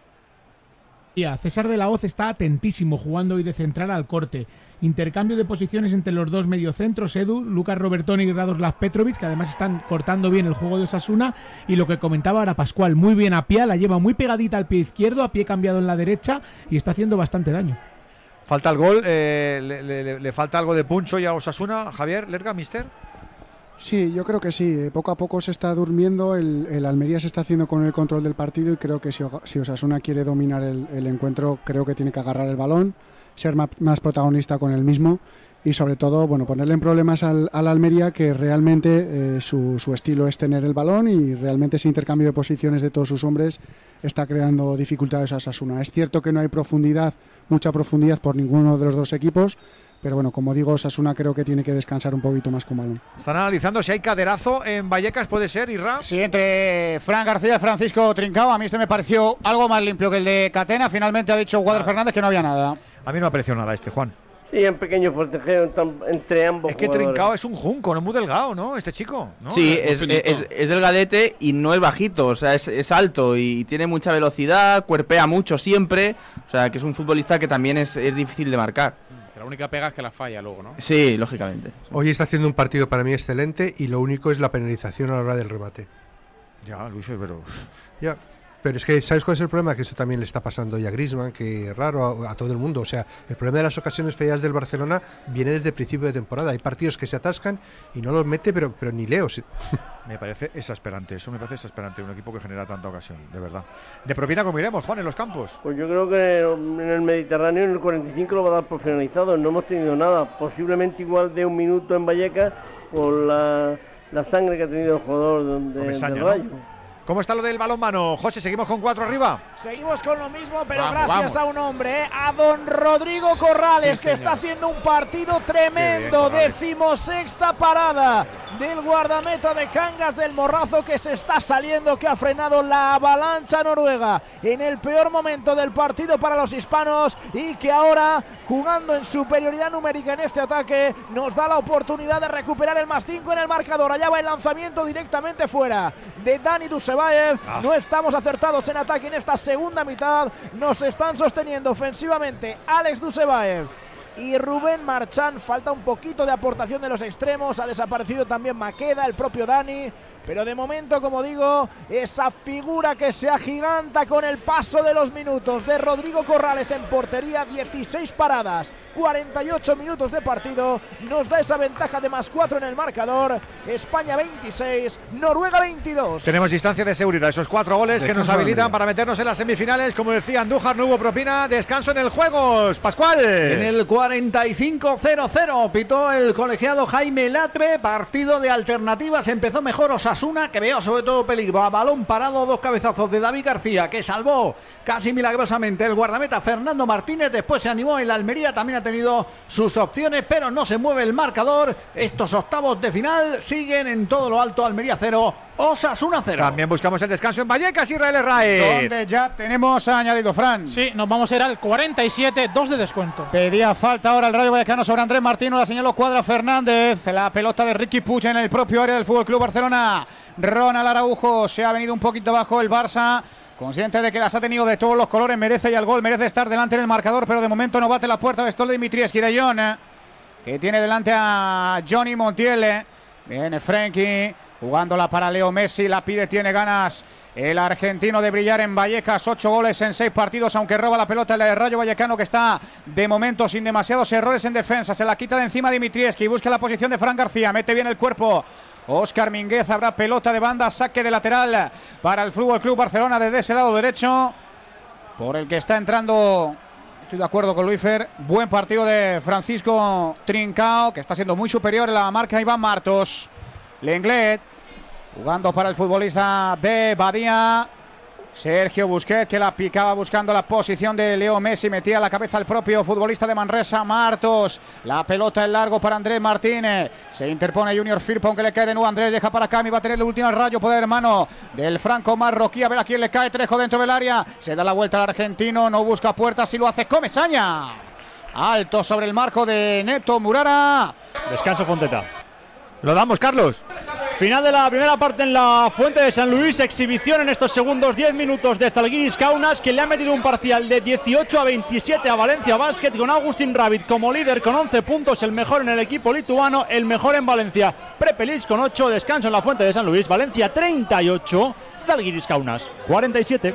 César de la Hoz está atentísimo jugando hoy de central al corte. Intercambio de posiciones entre los dos mediocentros, Edu, Lucas Robertoni y Radoslav Petrovic, que además están cortando bien el juego de Osasuna. Y lo que comentaba ahora Pascual, muy bien a pie, la lleva muy pegadita al pie izquierdo, a pie cambiado en la derecha y está haciendo bastante daño. Falta el gol, eh, le, le, le falta algo de puncho ya a Osasuna. Javier, Lerga, mister. Sí, yo creo que sí. Poco a poco se está durmiendo, el, el Almería se está haciendo con el control del partido y creo que si, si Osasuna quiere dominar el, el encuentro, creo que tiene que agarrar el balón, ser más, más protagonista con el mismo y sobre todo, bueno, ponerle en problemas al, al Almería, que realmente eh, su, su estilo es tener el balón y realmente ese intercambio de posiciones de todos sus hombres está creando dificultades a Osasuna. Es cierto que no hay profundidad, mucha profundidad por ninguno de los dos equipos, pero bueno, como digo, Osasuna creo que tiene que descansar un poquito más con balón. Están analizando si hay caderazo en Vallecas, ¿puede ser, Irra? Sí, entre Fran García y Francisco Trincao. A mí este me pareció algo más limpio que el de Catena. Finalmente ha dicho Guadalajara ah. Fernández que no había nada. A mí no me ha parecido nada este, Juan. Sí, un pequeño forcejeo entre ambos. Es que jugadores. Trincao es un junco, no es muy delgado, ¿no? Este chico, ¿no? Sí, es, es, es, es delgadete y no es bajito, o sea, es, es alto y tiene mucha velocidad, cuerpea mucho siempre, o sea, que es un futbolista que también es, es difícil de marcar. La única pega es que la falla luego, ¿no? Sí, lógicamente. Hoy está haciendo un partido para mí excelente y lo único es la penalización a la hora del remate. Ya, Luis, pero... Ya, pero es que, ¿sabes cuál es el problema? Que eso también le está pasando ya a Griezmann, que es raro, a, a todo el mundo. O sea, el problema de las ocasiones feas del Barcelona viene desde el principio de temporada. Hay partidos que se atascan y no los mete, pero, pero ni leo. Me parece exasperante, eso me parece exasperante, un equipo que genera tanta ocasión, de verdad. ¿De propina cómo iremos, Juan, en los campos? Pues yo creo que en el Mediterráneo en el cuarenta y cinco lo va a dar por finalizado, no hemos tenido nada, posiblemente igual de un minuto en Vallecas por la, la sangre que ha tenido el jugador de, Comesaña, del Rayo. ¿no? ¿Cómo está lo del balonmano? José, ¿seguimos con cuatro arriba? Seguimos con lo mismo, pero vamos, gracias vamos. a un hombre, ¿eh? a don Rodrigo Corrales, sí, que señor. está haciendo un partido tremendo. Decimosexta parada del guardameta de Cangas del Morrazo, que se está saliendo, que ha frenado la avalancha noruega en el peor momento del partido para los hispanos y que ahora, jugando en superioridad numérica en este ataque, nos da la oportunidad de recuperar el más cinco en el marcador. Allá va el lanzamiento directamente fuera de Dani Dusebaev. Ah. No estamos acertados en ataque en esta segunda mitad. Nos están sosteniendo ofensivamente Alex Dusebaev y Rubén Marchán. Falta un poquito de aportación de los extremos. Ha desaparecido también Maqueda, el propio Dani. Pero de momento, como digo, esa figura que se agiganta con el paso de los minutos de Rodrigo Corrales en portería, dieciséis paradas, cuarenta y ocho minutos de partido, nos da esa ventaja de más cuatro en el marcador. España veintiséis, Noruega veintidós. Tenemos distancia de seguridad, esos cuatro goles que nos habilitan para meternos en las semifinales. Como decía Andújar, no hubo propina, descanso en el juego. Pascual. En el cuarenta y cinco cero cero pitó el colegiado Jaime Latre, partido de alternativas. Empezó mejor Osasuna, que veo sobre todo peligro a balón parado, dos cabezazos de David García, que salvó casi milagrosamente el guardameta Fernando Martínez. Después se animó en la Almería, también ha tenido sus opciones, pero no se mueve el marcador. Estos octavos de final siguen en todo lo alto. Almería cero, Osasuna cero. También buscamos el descanso en Vallecas, Israel Herraiz, donde ya tenemos añadido, Fran. Sí, nos vamos a ir al cuarenta y siete, dos de descuento. Pedía falta ahora el Rayo Vallecano sobre Andrés Martino, la señaló Cuadra Fernández. La pelota de Riqui Puig en el propio área del F C Barcelona. Ronald Araujo, se ha venido un poquito abajo el Barça, consciente de que las ha tenido de todos los colores, merece ya el gol, merece estar delante en el marcador, pero de momento no bate la puerta de Stol Dimitrievski de John, que tiene delante a Johnny Montiel. Viene Frenkie, jugándola para Leo Messi, la pide, tiene ganas el argentino de brillar en Vallecas. Ocho goles en seis partidos, aunque roba la pelota el Rayo Vallecano, que está de momento sin demasiados errores en defensa. Se la quita de encima Dimitrievski, busca la posición de Fran García, mete bien el cuerpo Óscar Mínguez. Habrá pelota de banda, saque de lateral para el F C Barcelona desde ese lado derecho, por el que está entrando. Estoy de acuerdo con Luisfer. Buen partido de Francisco Trincao, que está siendo muy superior en la marca Iván Martos. Lenglet jugando para el futbolista de Badía. Sergio Busquets, que la picaba buscando la posición de Leo Messi, metía la cabeza al propio futbolista de Manresa, Martos. La pelota en largo para Andrés Martínez. Se interpone Junior Firpo, aunque le cae de nuevo Andrés, deja para Cami, va a tener el último rayo, poder hermano del franco marroquí, a ver a quién le cae. Trejo dentro del área, se da la vuelta al argentino, no busca puertas y lo hace Comesaña. Alto sobre el marco de Neto Murara. Descanso Fonteta. Lo damos, Carlos. Final de la primera parte en la Fuente de San Luis. Exhibición en estos segundos diez minutos de Zalgiris Kaunas, que le ha metido un parcial de dieciocho a veintisiete a Valencia Basket, con Agustín Rabbit como líder con once puntos, el mejor en el equipo lituano, el mejor en Valencia. Prepelic con ocho. Descanso en la Fuente de San Luis. Valencia treinta y ocho, Zalgiris Kaunas cuarenta y siete.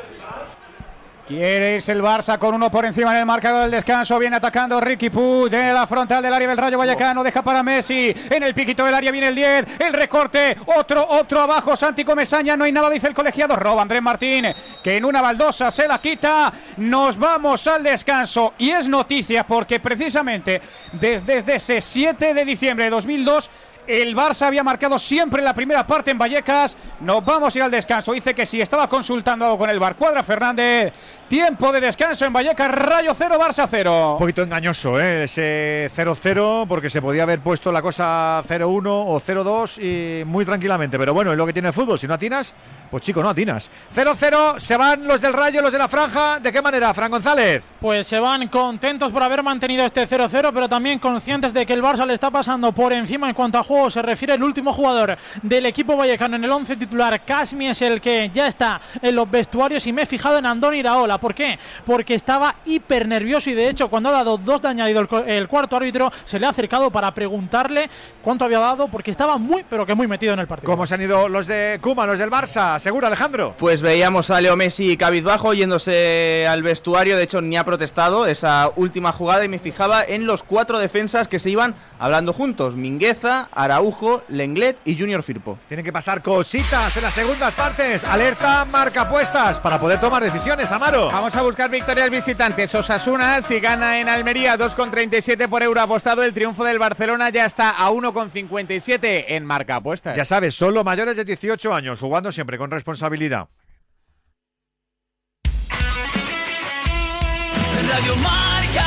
Quiere irse el Barça con uno por encima en el marcador del descanso. Viene atacando Riqui Puig de la frontal del área del Rayo Vallecano. Deja para Messi. En el piquito del área viene el diez. El recorte. Otro, otro abajo. Santi Comesaña. No hay nada, dice el colegiado. Roba Andrés Martín, que en una baldosa se la quita. Nos vamos al descanso. Y es noticia porque precisamente desde, desde ese siete de diciembre de dos mil dos... el Barça había marcado siempre en la primera parte en Vallecas. Nos vamos a ir al descanso. Dice que sí, estaba consultando algo con el V A R. Cuadra Fernández. Tiempo de descanso en Vallecas. Rayo cero, Barça cero. Un poquito engañoso, ¿eh? Ese cero cero, porque se podía haber puesto la cosa cero uno o cero dos y muy tranquilamente. Pero bueno, es lo que tiene el fútbol. Si no atinas, pues chico, no atinas. cero cero, se van los del Rayo, los de la franja. ¿De qué manera, Fran González? Pues se van contentos por haber mantenido este cero cero, pero también conscientes de que el Barça le está pasando por encima en cuanto a juego se refiere. El último jugador del equipo vallecano en el once titular, Kasmi, es el que ya está en los vestuarios, y me he fijado en Andoni Iraola. ¿Por qué? Porque estaba hiper nervioso, y de hecho cuando ha dado dos de añadido el, el cuarto árbitro se le ha acercado para preguntarle cuánto había dado, porque estaba muy pero que muy metido en el partido. ¿Cómo se han ido los de Koeman, los del Barça? ¿Seguro, Alejandro? Pues veíamos a Leo Messi cabizbajo yéndose al vestuario. De hecho ni ha protestado esa última jugada, y me fijaba en los cuatro defensas que se iban hablando juntos: Mingueza, Araujo, Lenglet y Junior Firpo. Tienen que pasar cositas en las segundas partes. Alerta, marca apuestas para poder tomar decisiones, Amaro. Vamos a buscar victorias visitantes. Osasuna, si gana en Almería, dos con treinta y siete por euro apostado. El triunfo del Barcelona ya está a uno con cincuenta y siete en marca apuestas. Ya sabes, solo mayores de dieciocho años, jugando siempre con responsabilidad. Radio Marca.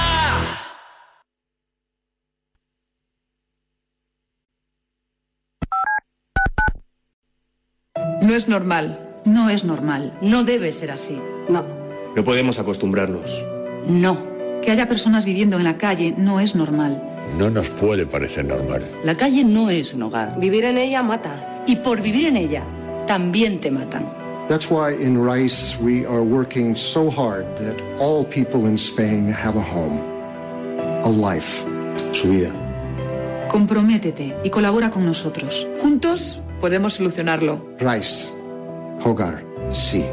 No es normal. No es normal. No debe ser así. No. No podemos acostumbrarnos. No. Que haya personas viviendo en la calle no es normal. No nos puede parecer normal. La calle no es un hogar. Vivir en ella mata. Y por vivir en ella, también te matan. That's why in Rice we are working so hard that all people in Spain have a home, a life. Su vida. Comprométete y colabora con nosotros. Juntos podemos solucionarlo. Rice, hogar, sí.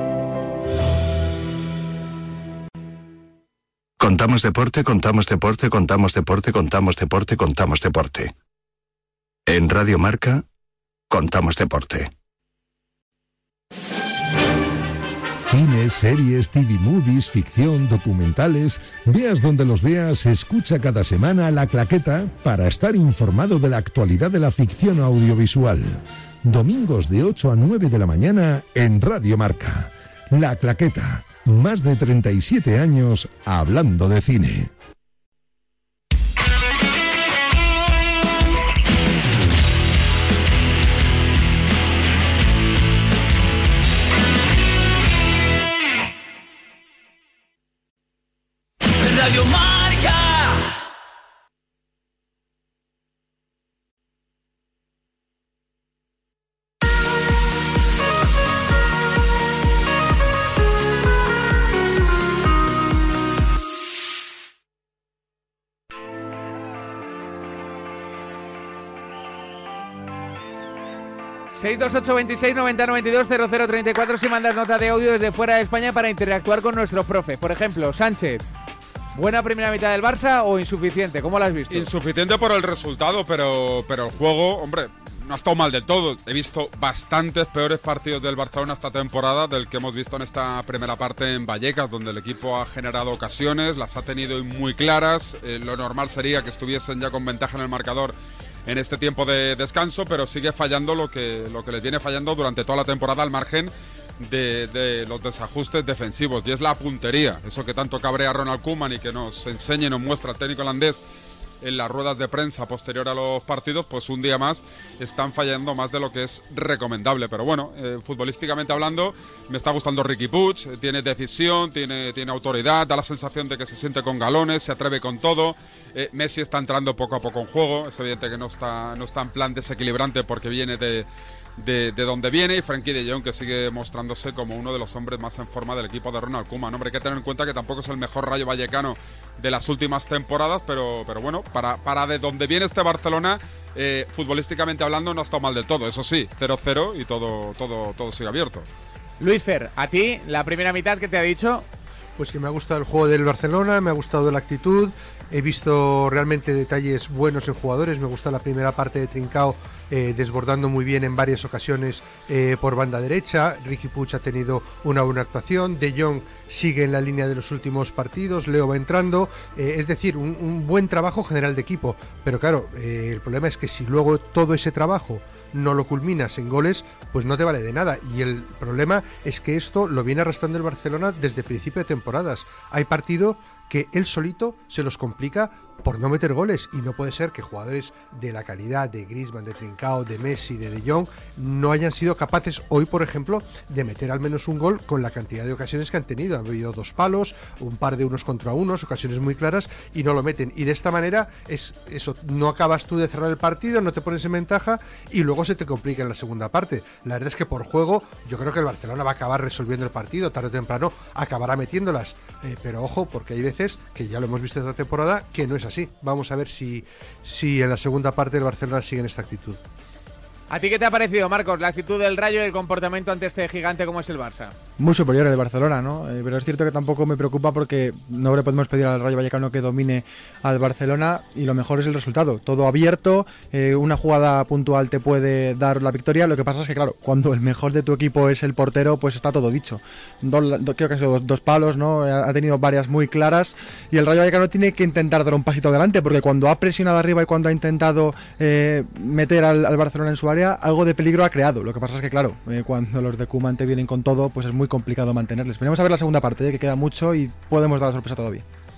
Contamos deporte, contamos deporte, contamos deporte, contamos deporte, contamos deporte. En Radio Marca, contamos deporte. Cine, series, T V movies, ficción, documentales. Veas donde los veas, escucha cada semana La Claqueta para estar informado de la actualidad de la ficción audiovisual. Domingos de ocho a nueve de la mañana en Radio Marca. La Claqueta. Más de treinta y siete años hablando de cine. Radio Marca. seis dos ocho veintiséis noventa noventa y dos cero cero treinta y cuatro si mandas nota de audio desde fuera de España para interactuar con nuestros profes. Por ejemplo, Sánchez, ¿buena primera mitad del Barça o insuficiente? ¿Cómo la has visto? Insuficiente por el resultado, pero, pero el juego, hombre, no ha estado mal del todo. He visto bastantes peores partidos del Barcelona esta temporada del que hemos visto en esta primera parte en Vallecas, donde el equipo ha generado ocasiones, las ha tenido muy claras. Eh, lo normal sería que estuviesen ya con ventaja en el marcador en este tiempo de descanso, pero sigue fallando lo que, lo que les viene fallando durante toda la temporada, al margen de, de los desajustes defensivos, y es la puntería, eso que tanto cabrea a Ronald Koeman y que nos enseña y nos muestra el técnico holandés en las ruedas de prensa posterior a los partidos, pues un día más están fallando más de lo que es recomendable. Pero bueno, eh, futbolísticamente hablando, me está gustando Riqui Puig, eh, tiene decisión, tiene, tiene autoridad, da la sensación de que se siente con galones, se atreve con todo. Eh, Messi está entrando poco a poco en juego, es evidente que no está, no está en plan desequilibrante porque viene de... De, de donde viene, y Frenkie de Jong, que sigue mostrándose como uno de los hombres más en forma del equipo de Ronald Koeman. Hombre, hay que tener en cuenta que tampoco es el mejor Rayo Vallecano de las últimas temporadas, pero, pero bueno, para, para de donde viene este Barcelona, eh, futbolísticamente hablando, no ha estado mal del todo. Eso sí, cero cero y todo, todo, todo sigue abierto. Luis Fer, a ti, la primera mitad, ¿qué te ha dicho? Pues que me ha gustado el juego del Barcelona, me ha gustado la actitud, he visto realmente detalles buenos en jugadores, me gusta la primera parte de Trincao eh, desbordando muy bien en varias ocasiones eh, por banda derecha, Riqui Puig ha tenido una buena actuación, De Jong sigue en la línea de los últimos partidos, Leo va entrando, eh, es decir, un, un buen trabajo general de equipo, pero claro, eh, el problema es que si luego todo ese trabajo no lo culminas en goles, pues no te vale de nada. Y el problema es que esto lo viene arrastrando el Barcelona desde principio de temporadas. Hay partido que él solito se los complica por no meter goles, y no puede ser que jugadores de la calidad de Griezmann, de Trincao, de Messi, de De Jong no hayan sido capaces hoy, por ejemplo, de meter al menos un gol con la cantidad de ocasiones que han tenido. Ha habido dos palos, un par de unos contra unos, ocasiones muy claras, y no lo meten. Y de esta manera es eso, no acabas tú de cerrar el partido, no te pones en ventaja y luego se te complica en la segunda parte. La verdad es que por juego yo creo que el Barcelona va a acabar resolviendo el partido, tarde o temprano acabará metiéndolas, eh, pero ojo, porque hay veces que ya lo hemos visto esta temporada que no es así. Vamos a ver si, si en la segunda parte el Barcelona sigue en esta actitud. ¿A ti qué te ha parecido, Marcos, la actitud del Rayo y el comportamiento ante este gigante como es el Barça? Muy superior el Barcelona, ¿no? Eh, pero es cierto que tampoco me preocupa porque no le podemos pedir al Rayo Vallecano que domine al Barcelona, y lo mejor es el resultado. Todo abierto, eh, una jugada puntual te puede dar la victoria. Lo que pasa es que, claro, cuando el mejor de tu equipo es el portero, pues está todo dicho. Dos, do, creo que han sido dos, dos palos, ¿no? Ha, ha tenido varias muy claras, y el Rayo Vallecano tiene que intentar dar un pasito adelante, porque cuando ha presionado arriba y cuando ha intentado eh, meter al, al Barcelona en su área, algo de peligro ha creado. Lo que pasa es que, claro, eh, cuando los de Koeman te vienen con todo, pues es muy complicado mantenerles. Veremos a ver la segunda parte, eh, que queda mucho y podemos dar la sorpresa todavía.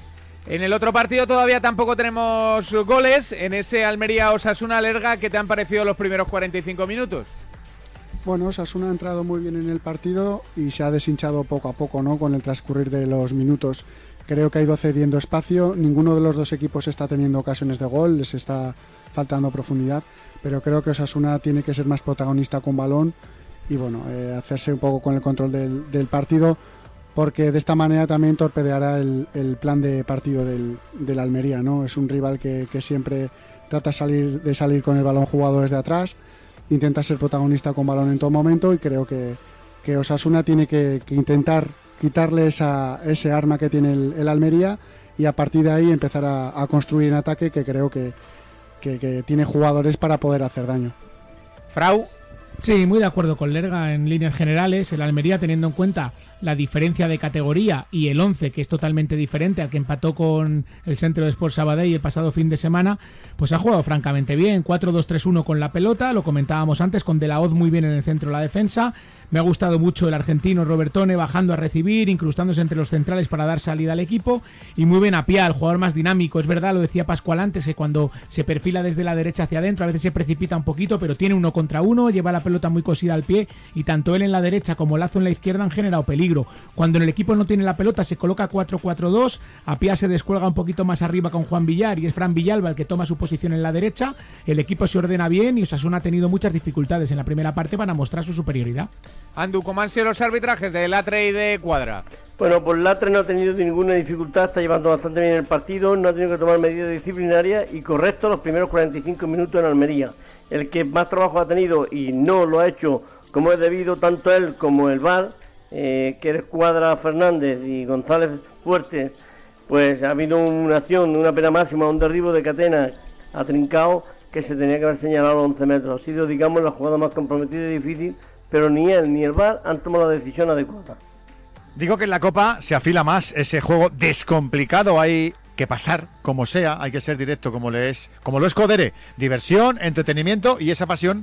En el otro partido todavía tampoco tenemos goles. En ese Almería-Osasuna, Lerga, ¿qué te han parecido los primeros cuarenta y cinco minutos? Bueno, Osasuna ha entrado muy bien en el partido y se ha deshinchado poco a poco, ¿no?, con el transcurrir de los minutos. Creo que ha ido cediendo espacio. Ninguno de los dos equipos está teniendo ocasiones de gol, les está faltando profundidad, pero creo que Osasuna tiene que ser más protagonista con balón y bueno, eh, hacerse un poco con el control del, del partido, porque de esta manera también torpedeará el, el plan de partido del, del Almería, ¿no? Es un rival que, que siempre trata salir, de salir con el balón jugado desde atrás, intenta ser protagonista con balón en todo momento, y creo que, que Osasuna tiene que, que intentar quitarle esa, ese arma que tiene el, el Almería, y a partir de ahí empezar a, a construir en ataque, que creo que, que, que tiene jugadores para poder hacer daño. Frau. Sí, muy de acuerdo con Lerga en líneas generales. El Almería, teniendo en cuenta la diferencia de categoría y el once, que es totalmente diferente al que empató con el Centro de Sport Sabadell el pasado fin de semana, pues ha jugado francamente bien. Cuatro dos tres uno con la pelota, lo comentábamos antes, con De La Hoz muy bien en el centro de la defensa. Me ha gustado mucho el argentino Robertone bajando a recibir, incrustándose entre los centrales para dar salida al equipo, y muy bien Apia, el jugador más dinámico. Es verdad, lo decía Pascual antes, que cuando se perfila desde la derecha hacia adentro a veces se precipita un poquito, pero tiene uno contra uno, lleva la pelota muy cosida al pie, y tanto él en la derecha como Lazo en la izquierda han generado peligro. Cuando en el equipo no tiene la pelota se coloca cuatro cuatro dos, Apia se descuelga un poquito más arriba con Juan Villar y es Fran Villalba el que toma su posición en la derecha. El equipo se ordena bien y Osasuna ha tenido muchas dificultades en la primera parte para mostrar su superioridad. Andu, ¿cómo han sido los arbitrajes de Latre y de Cuadra? Bueno, pues Latre no ha tenido ninguna dificultad, está llevando bastante bien el partido, no ha tenido que tomar medidas disciplinarias y correcto los primeros cuarenta y cinco minutos en Almería. El que más trabajo ha tenido y no lo ha hecho como es debido tanto él como el V A R, eh, que es Cuadra Fernández y González Fuerte, pues ha habido una acción, una pena máxima, un derribo de Catena a Trincao que se tenía que haber señalado a los once metros. Ha sido, digamos, la jugada más comprometida y difícil, pero ni él ni el V A R han tomado la decisión adecuada. Digo que en la Copa se afila más ese juego descomplicado, hay que pasar como sea, hay que ser directo como, le es, como lo es Codere, diversión, entretenimiento y esa pasión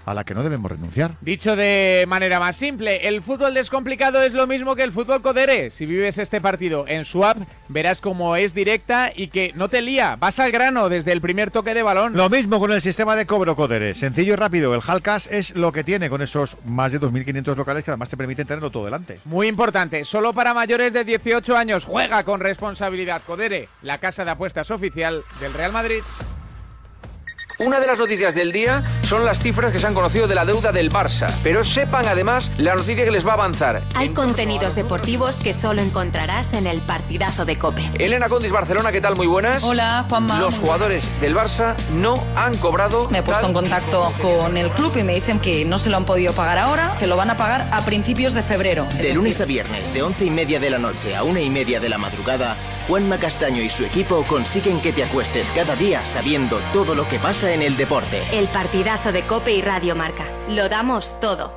a la que no debemos renunciar. Dicho de manera más simple, el fútbol descomplicado es lo mismo que el fútbol Codere. Si vives este partido en su app, verás cómo es directa y que no te lía, vas al grano desde el primer toque de balón. Lo mismo con el sistema de cobro Codere, sencillo y rápido. El Halcas es lo que tiene con esos más de dos mil quinientos locales que además te permiten tenerlo todo delante. Muy importante, solo para mayores de dieciocho años. Juega con responsabilidad. Codere, la casa de apuestas oficial del Real Madrid. Una de las noticias del día son las cifras que se han conocido de la deuda del Barça, pero sepan además la noticia que les va a avanzar. Hay contenidos deportivos que solo encontrarás en el partidazo de COPE. Elena Condis, Barcelona, ¿qué tal? Muy buenas. Hola, Juanma. Los jugadores del Barça no han cobrado. Me he puesto en contacto con el club y me dicen que no se lo han podido pagar ahora, que lo van a pagar a principios de febrero. De lunes a viernes, de once y media de la noche a una y media de la madrugada, Juanma Castaño y su equipo consiguen que te acuestes cada día sabiendo todo lo que pasa en el deporte. El partidazo de COPE y Radio Marca. Lo damos todo.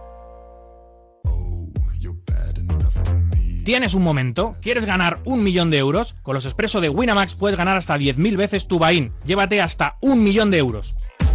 ¿Tienes un momento? ¿Quieres ganar un millón de euros? Con los expresos de Winamax puedes ganar hasta diez mil veces tu buy-in. Llévate hasta un millón de euros.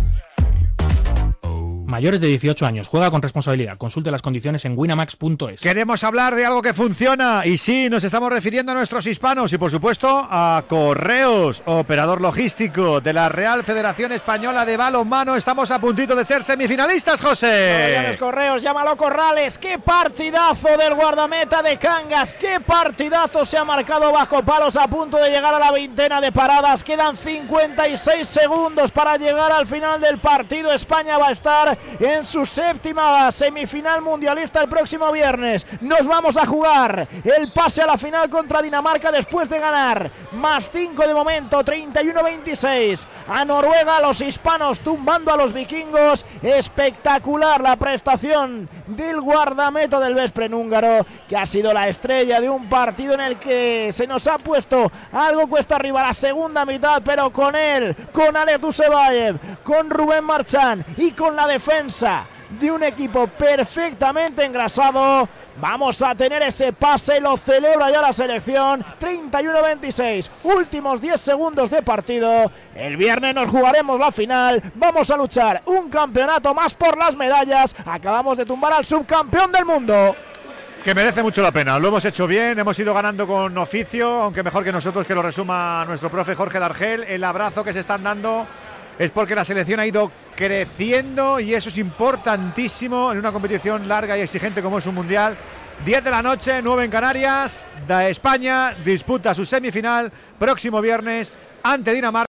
Mayores de dieciocho años. Juega con responsabilidad. Consulte las condiciones en winamax punto es. Queremos hablar de algo que funciona. Y sí, nos estamos refiriendo a nuestros hispanos y, por supuesto, a Correos, operador logístico de la Real Federación Española de Balonmano. Estamos a puntito de ser semifinalistas, José. No llames Correos, llámalo Corrales. ¡Qué partidazo del guardameta de Cangas! ¡Qué partidazo se ha marcado bajo palos, a punto de llegar a la veintena de paradas! Quedan cincuenta y seis segundos para llegar al final del partido. España va a estar en su séptima semifinal mundialista el próximo viernes. Nos vamos a jugar el pase a la final contra Dinamarca después de ganar más cinco de momento, treinta y uno veintiséis a Noruega. Los hispanos tumbando a los vikingos. Espectacular la prestación del guardameta del Veszprém húngaro, que ha sido la estrella de un partido en el que se nos ha puesto algo cuesta arriba la segunda mitad, pero con él, con Alex Dusebaev, con Rubén Marchán y con la defensa de un equipo perfectamente engrasado, vamos a tener ese pase. Lo celebra ya la selección. Treinta y uno veintiséis, últimos diez segundos de partido. El viernes nos jugaremos la final. Vamos a luchar un campeonato más por las medallas. Acabamos de tumbar al subcampeón del mundo, que merece mucho la pena. Lo hemos hecho bien, hemos ido ganando con oficio, aunque mejor que nosotros, que lo resuma nuestro profe Jorge Dargel. El abrazo que se están dando es porque la selección ha ido creciendo y eso es importantísimo en una competición larga y exigente como es un mundial. diez de la noche, nueve en Canarias. Da España disputa su semifinal próximo viernes ante Dinamarca.